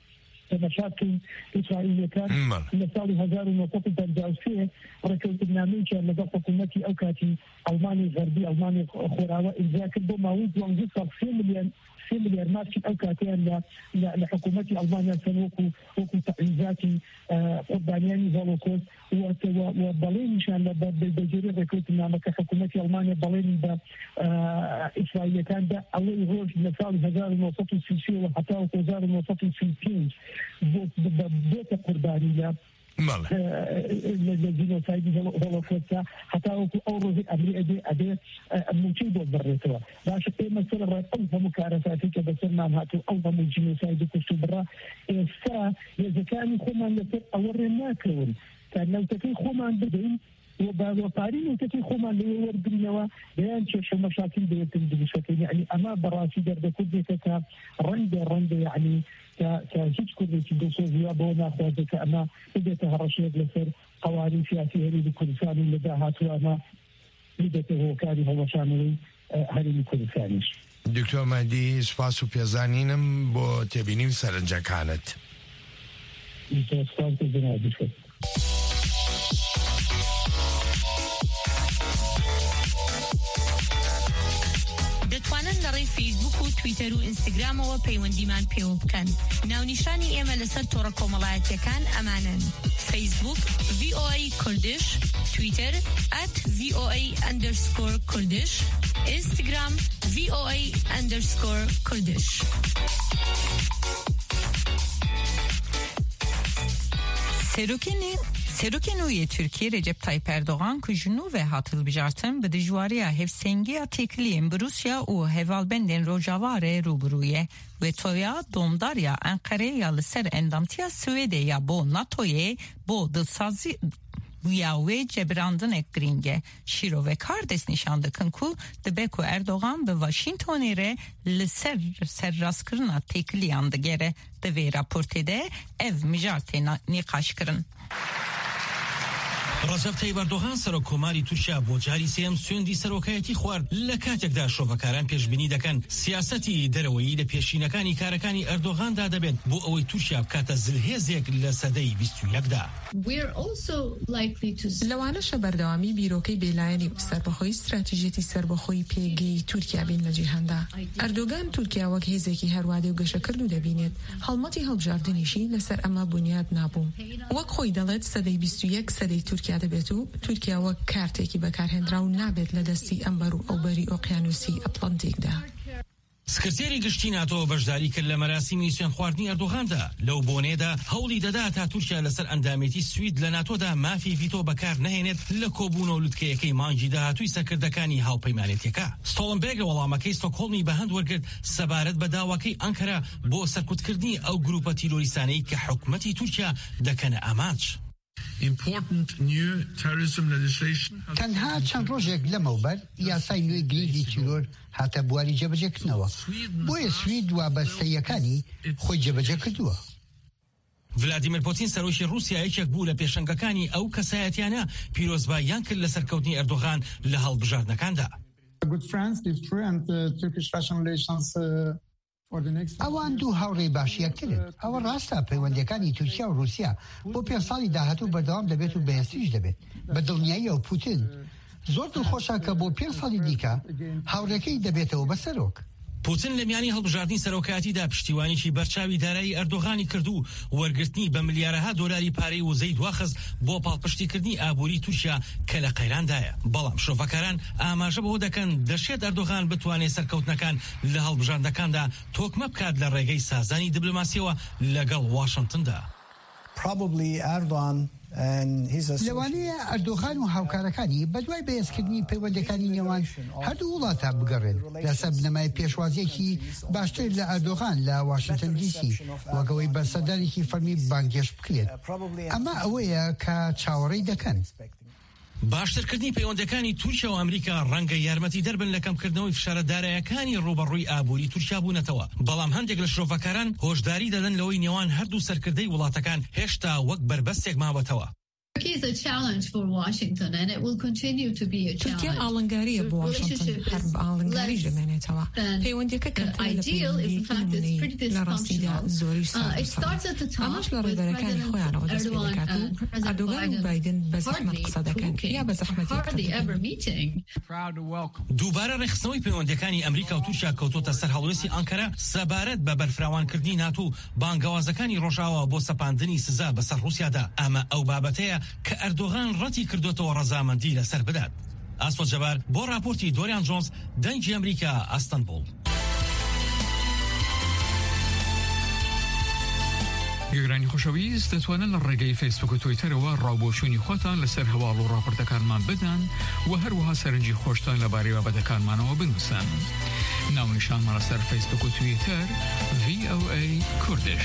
مشاكل إسرائيلية كان مثال 1995 ركبت برنامج لدى حكومتي أو كاتي ألماني غربي ألماني خراوة إذا كنت موجود وانجز 2 مليار ماركت أو كاتين لحكومتي ألمانيا سنوكو تعزيزاتي قربانياني هولوكوست وبالين مشان بالجرير ركبت برنامج حكومتي ألمانيا بالين إسرائيلية كان ده أول روج مثال 1960 وحتى 1960 بوت قربانية الجنوسايد هولوكوست حتى أوروز أمريكا أدي منشيد وبريتوا باش قيمة سر أوهم كارثاتي كبسرنا هاتو أوهم الجنوسايد كشتو برا إسا إذا كان خمان لفر أورنا كون كان لو تكون خمان بدين وبارين وتكون خمان لورد النوا بيان شو مشاكل بيتم بشكل يعني أما براسي درد كل رند يعني كهيج كل تدوسو زيابونا خواتك أما بدأتها رشيد لسر قوانين سياسية لكردستان اللي داهات وأما بدأته كان هو شامل هرم كردستان. دكتور مهدي سپاس و پیازانینم بۆ تێبینی و سەرنجەکانت. سپاس جنابی شد. دەتوانن لەڕێی فیسبوک و تویتەر و ئینستاگرامەوە پەیوەندیمان پێوە بکەن. ناونیشانی ئێمە لەسەر تۆڕە کۆمەڵایەتیەکان ئەمانن: فیسبوک VOA کوردش، تویتر @VOA_کوردش، ئینستاگرام VOA_کوردش. Serokên Türkiye Recep Tayyip Erdoğan ku jinu ve hatıl bijartin bi dijwariya hevsengiya tekliyên bi Rusya û hevalbendên Rojavare rûbirûye ve toya domdarya Enqereya li ser endamtiya Swêdê bo NATOyê bo dilsazî ya wê cebirandinek giringe şîro ve kardes nîşan dikin ku dibe ku Erdoğan bi Washingtonê re li ser serrastkirina tekliyan digere di vê raportê de ev mijar tê nîqaşkirin. ڕەجەب تەیب ئەردۆغان سەرۆکۆماری تورکیا بۆ جاری سێم سوێندی سەرۆکایەتی خوارد لە کاتێکدا شۆڤەکاران پێشبینی دەکەن سیاسەتی دەرەوەیی لە پێشینەکانی کارەکانی ئەردۆغاندا دەبێت بۆ ئەوەی تورکیا بکاتە زلهێزێک لە سەدەی 21دا. لەوانەشە بەردەوامی بیرۆکەی بێلایەنی سەربەخۆی استراتیژێتی سەربەخۆی پێگەی تورکیا بین لە جیهاندا. ئەردۆغان تورکیا وەک هێزێکی هەروادێ و گەشەکرد و دەبینێت هەڵمەتی هەڵبژاردنیشی لەسەر ئەمە بنیاد نابوو. وەک خۆی دەڵێت سەدەی 21 سەدەی تورکیا دەبێت و تورکیا وەک کارتێکی بەکارهێنراو نابێت لە دەستی ئەمبەر و ئەوبەری ئۆقیانوسی ئەتلانتیکدا. سکرتێری گشتی ناتۆ بەشداری کرد لە مەراسیمی سوێن خواردنی ئەردۆغاندا لەو بۆنێدا هەوڵی دەدا تا تورکیا لەسەر ئەندامێتی سوید لە ناتۆدا مافی ڤیتۆ بەکار نەهێنێت لە کۆبوونەوە لوتکەیەکەی مانگی داهاتووی سەرکردەکانی هاوپەیمانێتیەکە. ستۆڵنبێرگ وەڵامەکەی ستۆکهۆڵمی بەهەند وەرگرت سەبارەت بە داواکەی ئەنکەرا بۆ سەرکوتکردنی ئەو گروپە تیرۆریستانەی کە حکومەتی تورکیا دەکەنە ئامانج. تەنها چەند ڕۆژێک لەمەوبەر یاسای نوێی گرنگی تیرۆر هاتە بواری جێبەجێکردنەوە بۆیە سوید وابەستەیەکانی خۆی جێبەجێ کردووە. ڤلادیمیر پۆتین سەرۆکی رووسیا یەکێک بوو لە پێشەنگەکانی ئەو کەسایەتیانە پیرۆزباییان کرد لە سەرکەوتنی ئەردۆغان لە هەڵبژاردنەکاندا. ئەوان دوو هاوڕێی باشیەکترن. ئەوە ڕاستە پەیوەندیەکانی تورکیا و رووسیا بۆ 5 ساڵی داهاتوو بەردەوام دەبێت و بەهێستریش دەبێت. بە دڵنیایی و پوتین زۆر دڵخۆشە کە بۆ 5 ساڵی دیکە هاوڕێکەی دەبێتەوە بەسەرۆک. پوتین لە میانی هەڵبژاردننی سەرۆکاتیدا پشتیوانیی بەرچاوی دارایی ئەردۆغانی کردو وەرگرتنی بە ملیارەها دۆلاری پارەی وزەی دواخست بۆ پاڵپشتیکردنی ئابووری تورکیا کە لە قەیراندایە. بەڵام شۆڤەکاران ئاماژە بەوە دەکەن دەشێت ئەردۆغان بتوانێت سەرکەوتنەکان لە هەڵبژاردنەکاندا تۆکمە بکات لە ڕێگەی سازانی دیبلۆماسیەوە لەگەڵ واشنگتندا. لەوانەیە ئەردۆغان و هاوکارەکانی بەدوای بەهێزکردنی پەیوەندەکانی نێوان هەردوو وڵاتە بگەڕێن لەسەر بنەمای پێشوازیەکی باشتر لە ئەردۆغان لە واشنگتن دیسی وەگەوەی بەرسەدانێکی فەرمی بانگێش بکرێت. ئەمە ئەوەیە کە چاوەڕێی دەکەن. باشترکردنی پەیوەندەکانی تورکیا و ئەمریکا ڕەنگە یارمەتی دەربن لە کەمکردنەوەی فشارە داراییەکانی ڕوبەڕووی ئابووری تورکیا بوونەتەوە. بەڵام هەندێک لە شۆڤەکاران هۆشداری دەدەن لەوەی نێوان هەردوو سەرکردەی وڵاتەکان هێشتا وەک بربەستێک ماوەتەوە. تورکیا ئاڵنگاریە بۆ واشنگتن هەر بە ئاڵنگاری دەمێنێتەوە. پەیوەندیەکە کە لە ڕاستیدا زۆریش ئەمەش لە ڕێبەرەکانی خۆیانەوە دەست پێ دەکات و ئەردۆغان و بایدن بە زەحمەت قسە دەکەن یا بە زەحمەتی. دووبارە ڕێخستنەوەی پەیوەندیەکانی ئەمریکا و تورکیا کەوتۆتە سەر هەڵوێستی ئەنکەرا سەبارەت بە بەرفراوانکردنی ناتۆ بانگەوازەکانی ڕۆژاوە بۆ سەپاندنی سزا بەسەر رووسیادا. ئەمە ئەو بابەتەیە کە ئەردۆغان ڕەتی کردوتەوە ڕەزامەندی لەسەر بدات. ئاسۆ جەبار بۆ راپۆرتی دۆریان جۆنز دەنگی ئەمریکا ئەستەنبوڵ. گەگرانی خۆشەویست دەتوانن لە ڕێگەی فیسبوک و تویتەرەوە ڕاوبۆچوونی خۆتان لەسەر هەواڵ و ڕاپۆرتەکانمان بدەن و هەروەها سەرنجی خۆشتان لەبارەی بابەتەکانمانەوە بنووسن. ناونیشانمان لەسەر فیسبوک و تویتەر VOA کوردش.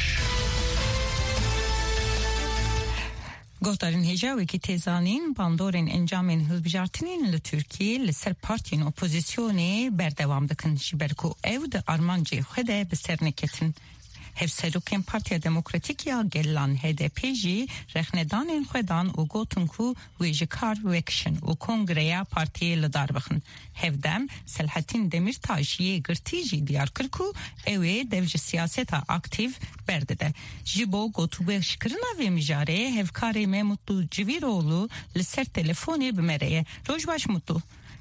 گۆتارین هێژاوێکی تێزانین باندۆرên ئەنجامên hilbijartinên li Tirkiyê li ser partiyên opozîsyonê berdewam dikin ji ber ku ew di armancê xwe de bi ser neketin. Hevserokên Partiya Demokratîk ya Gelan HDP jî rexnedanên xwe dan û gotin ku wê ji kar vekişin û kongreya partiyê li dar bixin. Hevdem Selahattin Demirtaş yê girtî jî diyar kir ku ew ê dev ji siyaseta aktiv berdide. Ji bo gotûbêjkirina vê mijarê hevkarê me Mutlu Civiroğlu li ser telefonê bi me re ye. Roj baş Mutlu.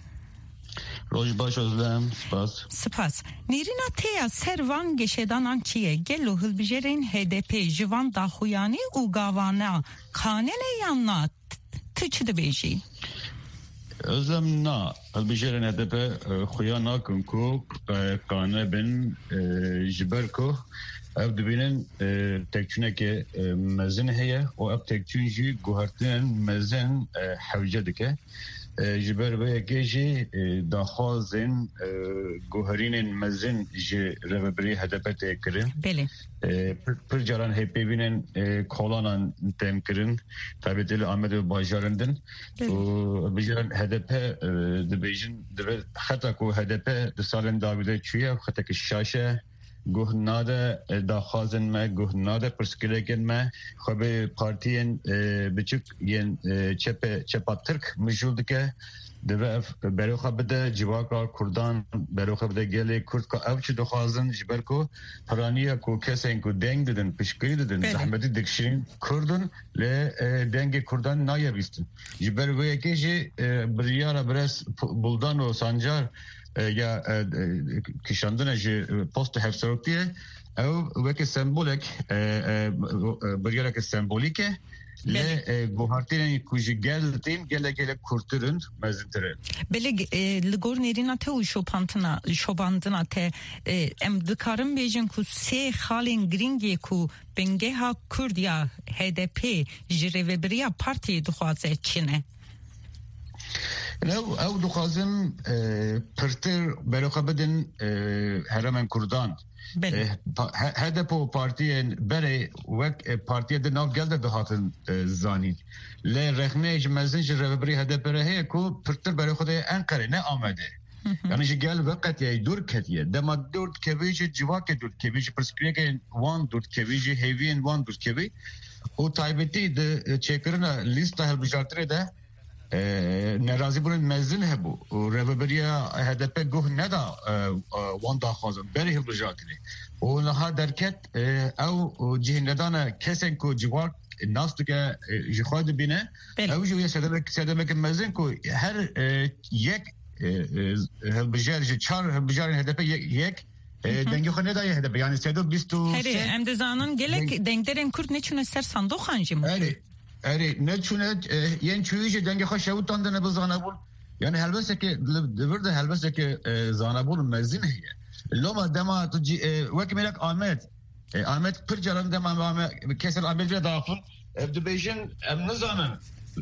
Roj baş Özlem, spas. Spas. Nîrîna têya ser van geşedanan çi ye? Gelo hilbijerên HDP ji van daxuyanî û gavana kanene yan na tu çi dibêjî? Özlem na, hilbijerên HDP xuya nakin ku kane bin ji ber ku ev dibînin tekçûnekê mezin heye û ev tekçûn jî guhertinên mezin hewce dike. ji ber vê yekê jî daxwazên guherînên mezin ji rêvebirî HDP tê kirin. Pir caran hêpêvînên kolanan tên kirin taybetî li Amedê û bajarên din û bijaran HDP dibêjin dibe xeta ku HDP di salên dawî çûye xetekî şaş e. Guh nade daxwazên me, guh nade pirsgirêkên me xwe bê partiyên biçûk yên çepa Tirk mijûl dike. Dibe ev berê bide civaka Kurdan berê bide gelê Kurd ku ev çi dixwazin ji ber ku piraniya ku kesên ku deng didin piştgirî didin zehmetî dikişîn Kurdin lê dengê Kurdan naye bîstin. Ji ber vê yekê jî biryara Brez Buldan û Sancar ya kişandina ji posta hevseroktiye ev weke sembolek biryareke sembolîk e له گوهرتین کوچی گلتیم گله کورترن مزنتره. بله لگور نیرنا ته و شوباندنا ته ام دکارم بیجن کو سه خالین گرینگی کو بنگه ها کردیا HDP جره بریا پارتی دخوازه چینه. او دخوازم پرتر بروخه بدن هرمن کردان. HDP و پارتی بره وک پارتی دناو گلده دهاتن زانید. لی رخنه مزنج رهبری HDP رهه کو پرتر بره خود انقره نه آمده. یعنی جی گل وقت یه دور کتیه. دما دور کویج جواک دور کویج پرسکریک وان دور کویج هیوین وان دور کویج. و تایبتی ده چکرنا لیست هر بجارتره ده نرازی بودن مزن هبو و رهبریا HDP گوه ندا وان داخوازن بری هبلجاتنی و نها درکت او جه ندانه کسین کو جوار ناس که جخواد بینه او جو یه سدمک مزن کو هر یک هبجار چار هبجار HDP یک دنگی خو ندای HDP یعنی 123 هری ام دزانن گلک دنگدرم کرد نچونه سر صندوق خانجی مو اری نچونه یعنی چویش دنگی خواه شوتان دنه بزانه بول یعنی هلبسه که دورده هلبسه که زانه بول مزین هیه لما دما تو وکی میلک آمد پر جرم دما کسر آمد بیا داخل دبیشن ام نزانن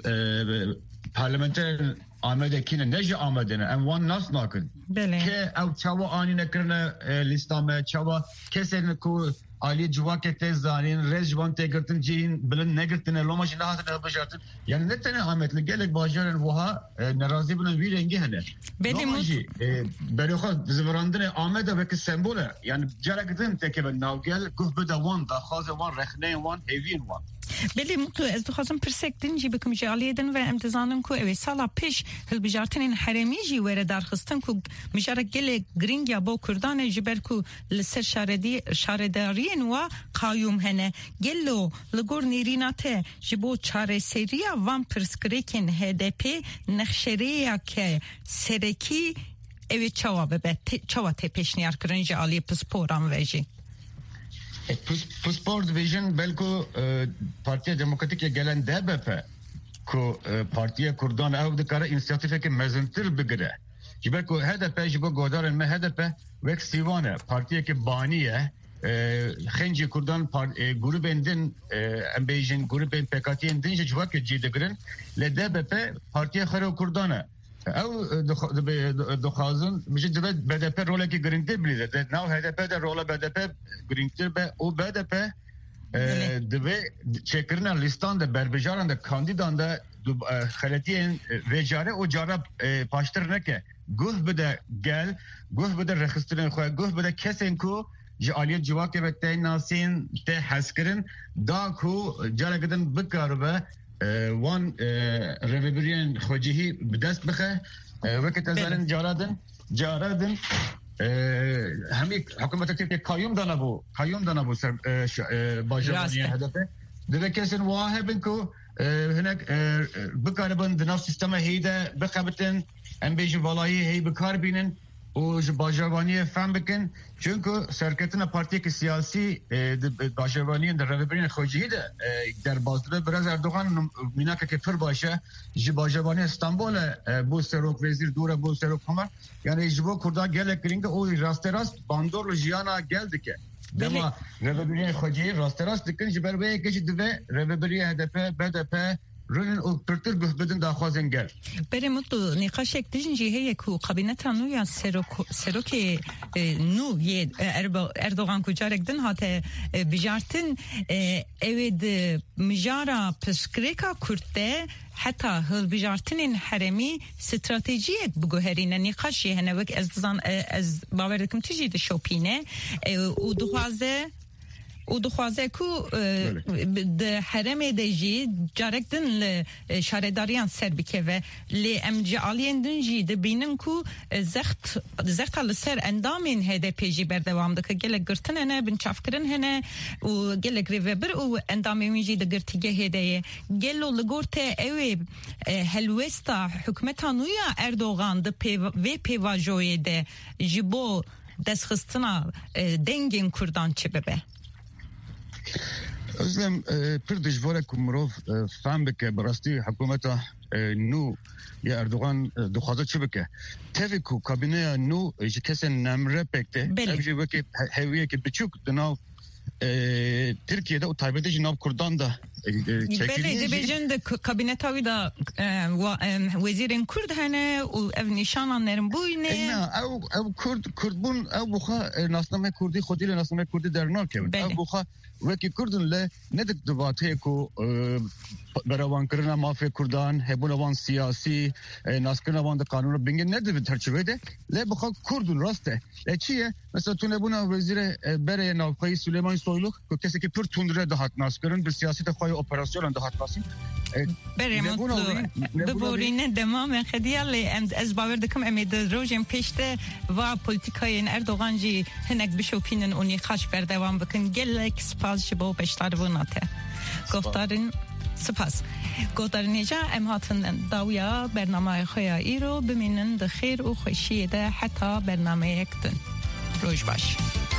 پارلمنتر آمده کینه نجی آمدنه ام وان ناس ناکن که او چاوا آنی نکرنه لیستامه چاوا کسر کو عالی جواک تیز دارین رز جوان تگرتن جین بلند نگرتن لوماش نهاتن بجارتن یعنی نتنه آمد لگلک باجارن وها نرازی بلند وی رنگی هنه لوماشی برای خود زوراندن آمده وکی سمبوله یعنی جرگتن تکه به ناوگل گوه بده وان داخواز وان رخنه وان هیوین وان بله مطلع از دخوازم پرسکتن جی بکم جالیدن و امتزانن که اوی سالا پیش هل بجارتن حرمی جی وره درخستن که مجارک گل گرینگ یا با کردان جبر که لسر شاردارین و قایوم هنه گلو لگور نیریناته جبو چاره سریا وان پرسکریکن HDP نخشریه که سرکی اوی چوا تپشنیار کرن جالی پسپوران ویجی پسپورت ویژن بلکو پارتی دموکراتیک گلن DBP کو پارتی کردان او دکاره اینسیاتیفه که مزنتر بگره جبر کو HDP جبو گودارن ما HDP وک سیوانه پارتی که بانیه خنجی کردان گروبین دن ام بیژن گروبین پکاتین دنج جوا که جیدگرن ل DBP پارتی خرو کردانه او دخوازن میشه دبی BDP روله که گرینتر بلیده ناو HDP در روله BDP گرینتر به او BDP دبی چکرنا لیستان ده بربجاران ده کاندیدان ده خلطی وجاره او جارب پاشتر نکه گوه بده گل گوه بده رخسترین خواه گوه بده کسین کو جالیت جواکه به تی ناسین تی حسکرین دا کو جاره گدن بکاره وان رهبرین خوجهی بدست بخه وقت ازالن جارادن همی حکومت که کایوم دانا بو سر باجرانی هدفه دوه کسین واهبن که هناك بکاره بند ناف سیستم هیده بخبتن ام بیجن والایی هی بکار بینن و باجرانی فهم بکن چونکه سرکتنا پارتی که سیاسی باجرانی در رهبرین خوجهی ده در بازده برز اردوغان میناکه که فر باشه باجرانی استانبول بو سروک وزیر دوره بو سروک همار یعنی جبو کرده گلک گرینگه او راست باندور و جیانا گل دکه دما رهبرین خوجهی راست دکن جبر به یکیش دوه رهبری HDP BDP رون او پرتر بدن داخوازن گل بره مطلع نقاش یک دیجنجی هیه که قبینتا نو یا سروک نو یه اردوغان کجارک دن هاته بجارتن اوید مجارا پسکریکا کرده حتی هل بجارتنین حرمی استراتژیک بگوهرینه نقاشی هنه وک از باوردکم تجید شوپینه و دخوازه کو ده حرم دیجی جارک دن شارداریان سر بکه و لی ام جعالین دن جی ده بینن کو زخت لسر اندامین HDP جی بردوام ده که گلک گرتن هنه بنچاف کرن هنه و گلک ریوبر و اندامین جی ده گرتیگه هده گلو لگورته اوی هلوستا حکمتانویا اردوغان ده وی پیواجوی ده جیبو دست خستنا دنگین کردان چه ببه ازلم پر دجواره که مروف فهم بکه براستی حکومت نو یا اردوغان دخوازه چه بکه تفی که کابینه نو کسی نمره پکته ابجی وکی هویه که بچوک دناو Türkiye'de o taybede Cinav Kurdan da بله دبیجن د کابینت هاوی دا وزیرین کرد هنه و اف نشانان نرم بوینه او کرد بون او بخوا ناسنامه کردی خودی له ناسنامه کردی درنا که او بخوا وکی کردن له ندک دباته کو براوان کرنا مافیا کردان هبولوان سیاسی ناسکرنا وان د قانون بینگ ندی ترچوی ده له بخوا کردن راسته چیه مثلا تو نبونا وزیر بره نافخای سلیمان سویلو که کسی که پر تندره دهات ناسکرن به سیاست خواهی اپراسیون دهات ناسین بریم ببورین دمام خدیالی از باور دکم امید روزیم پیشته و پولیتیکای اردوغان جی هنگ بشوپینن اونی خاش بردوام بکن گلک سپاس جبو بشتار وناته گفتارین سپاس گفتارین ایجا امهاتن داویا برنامه خیایی رو بمینن ده خیر و خوشی ده حتی برنامه یکتن روش باش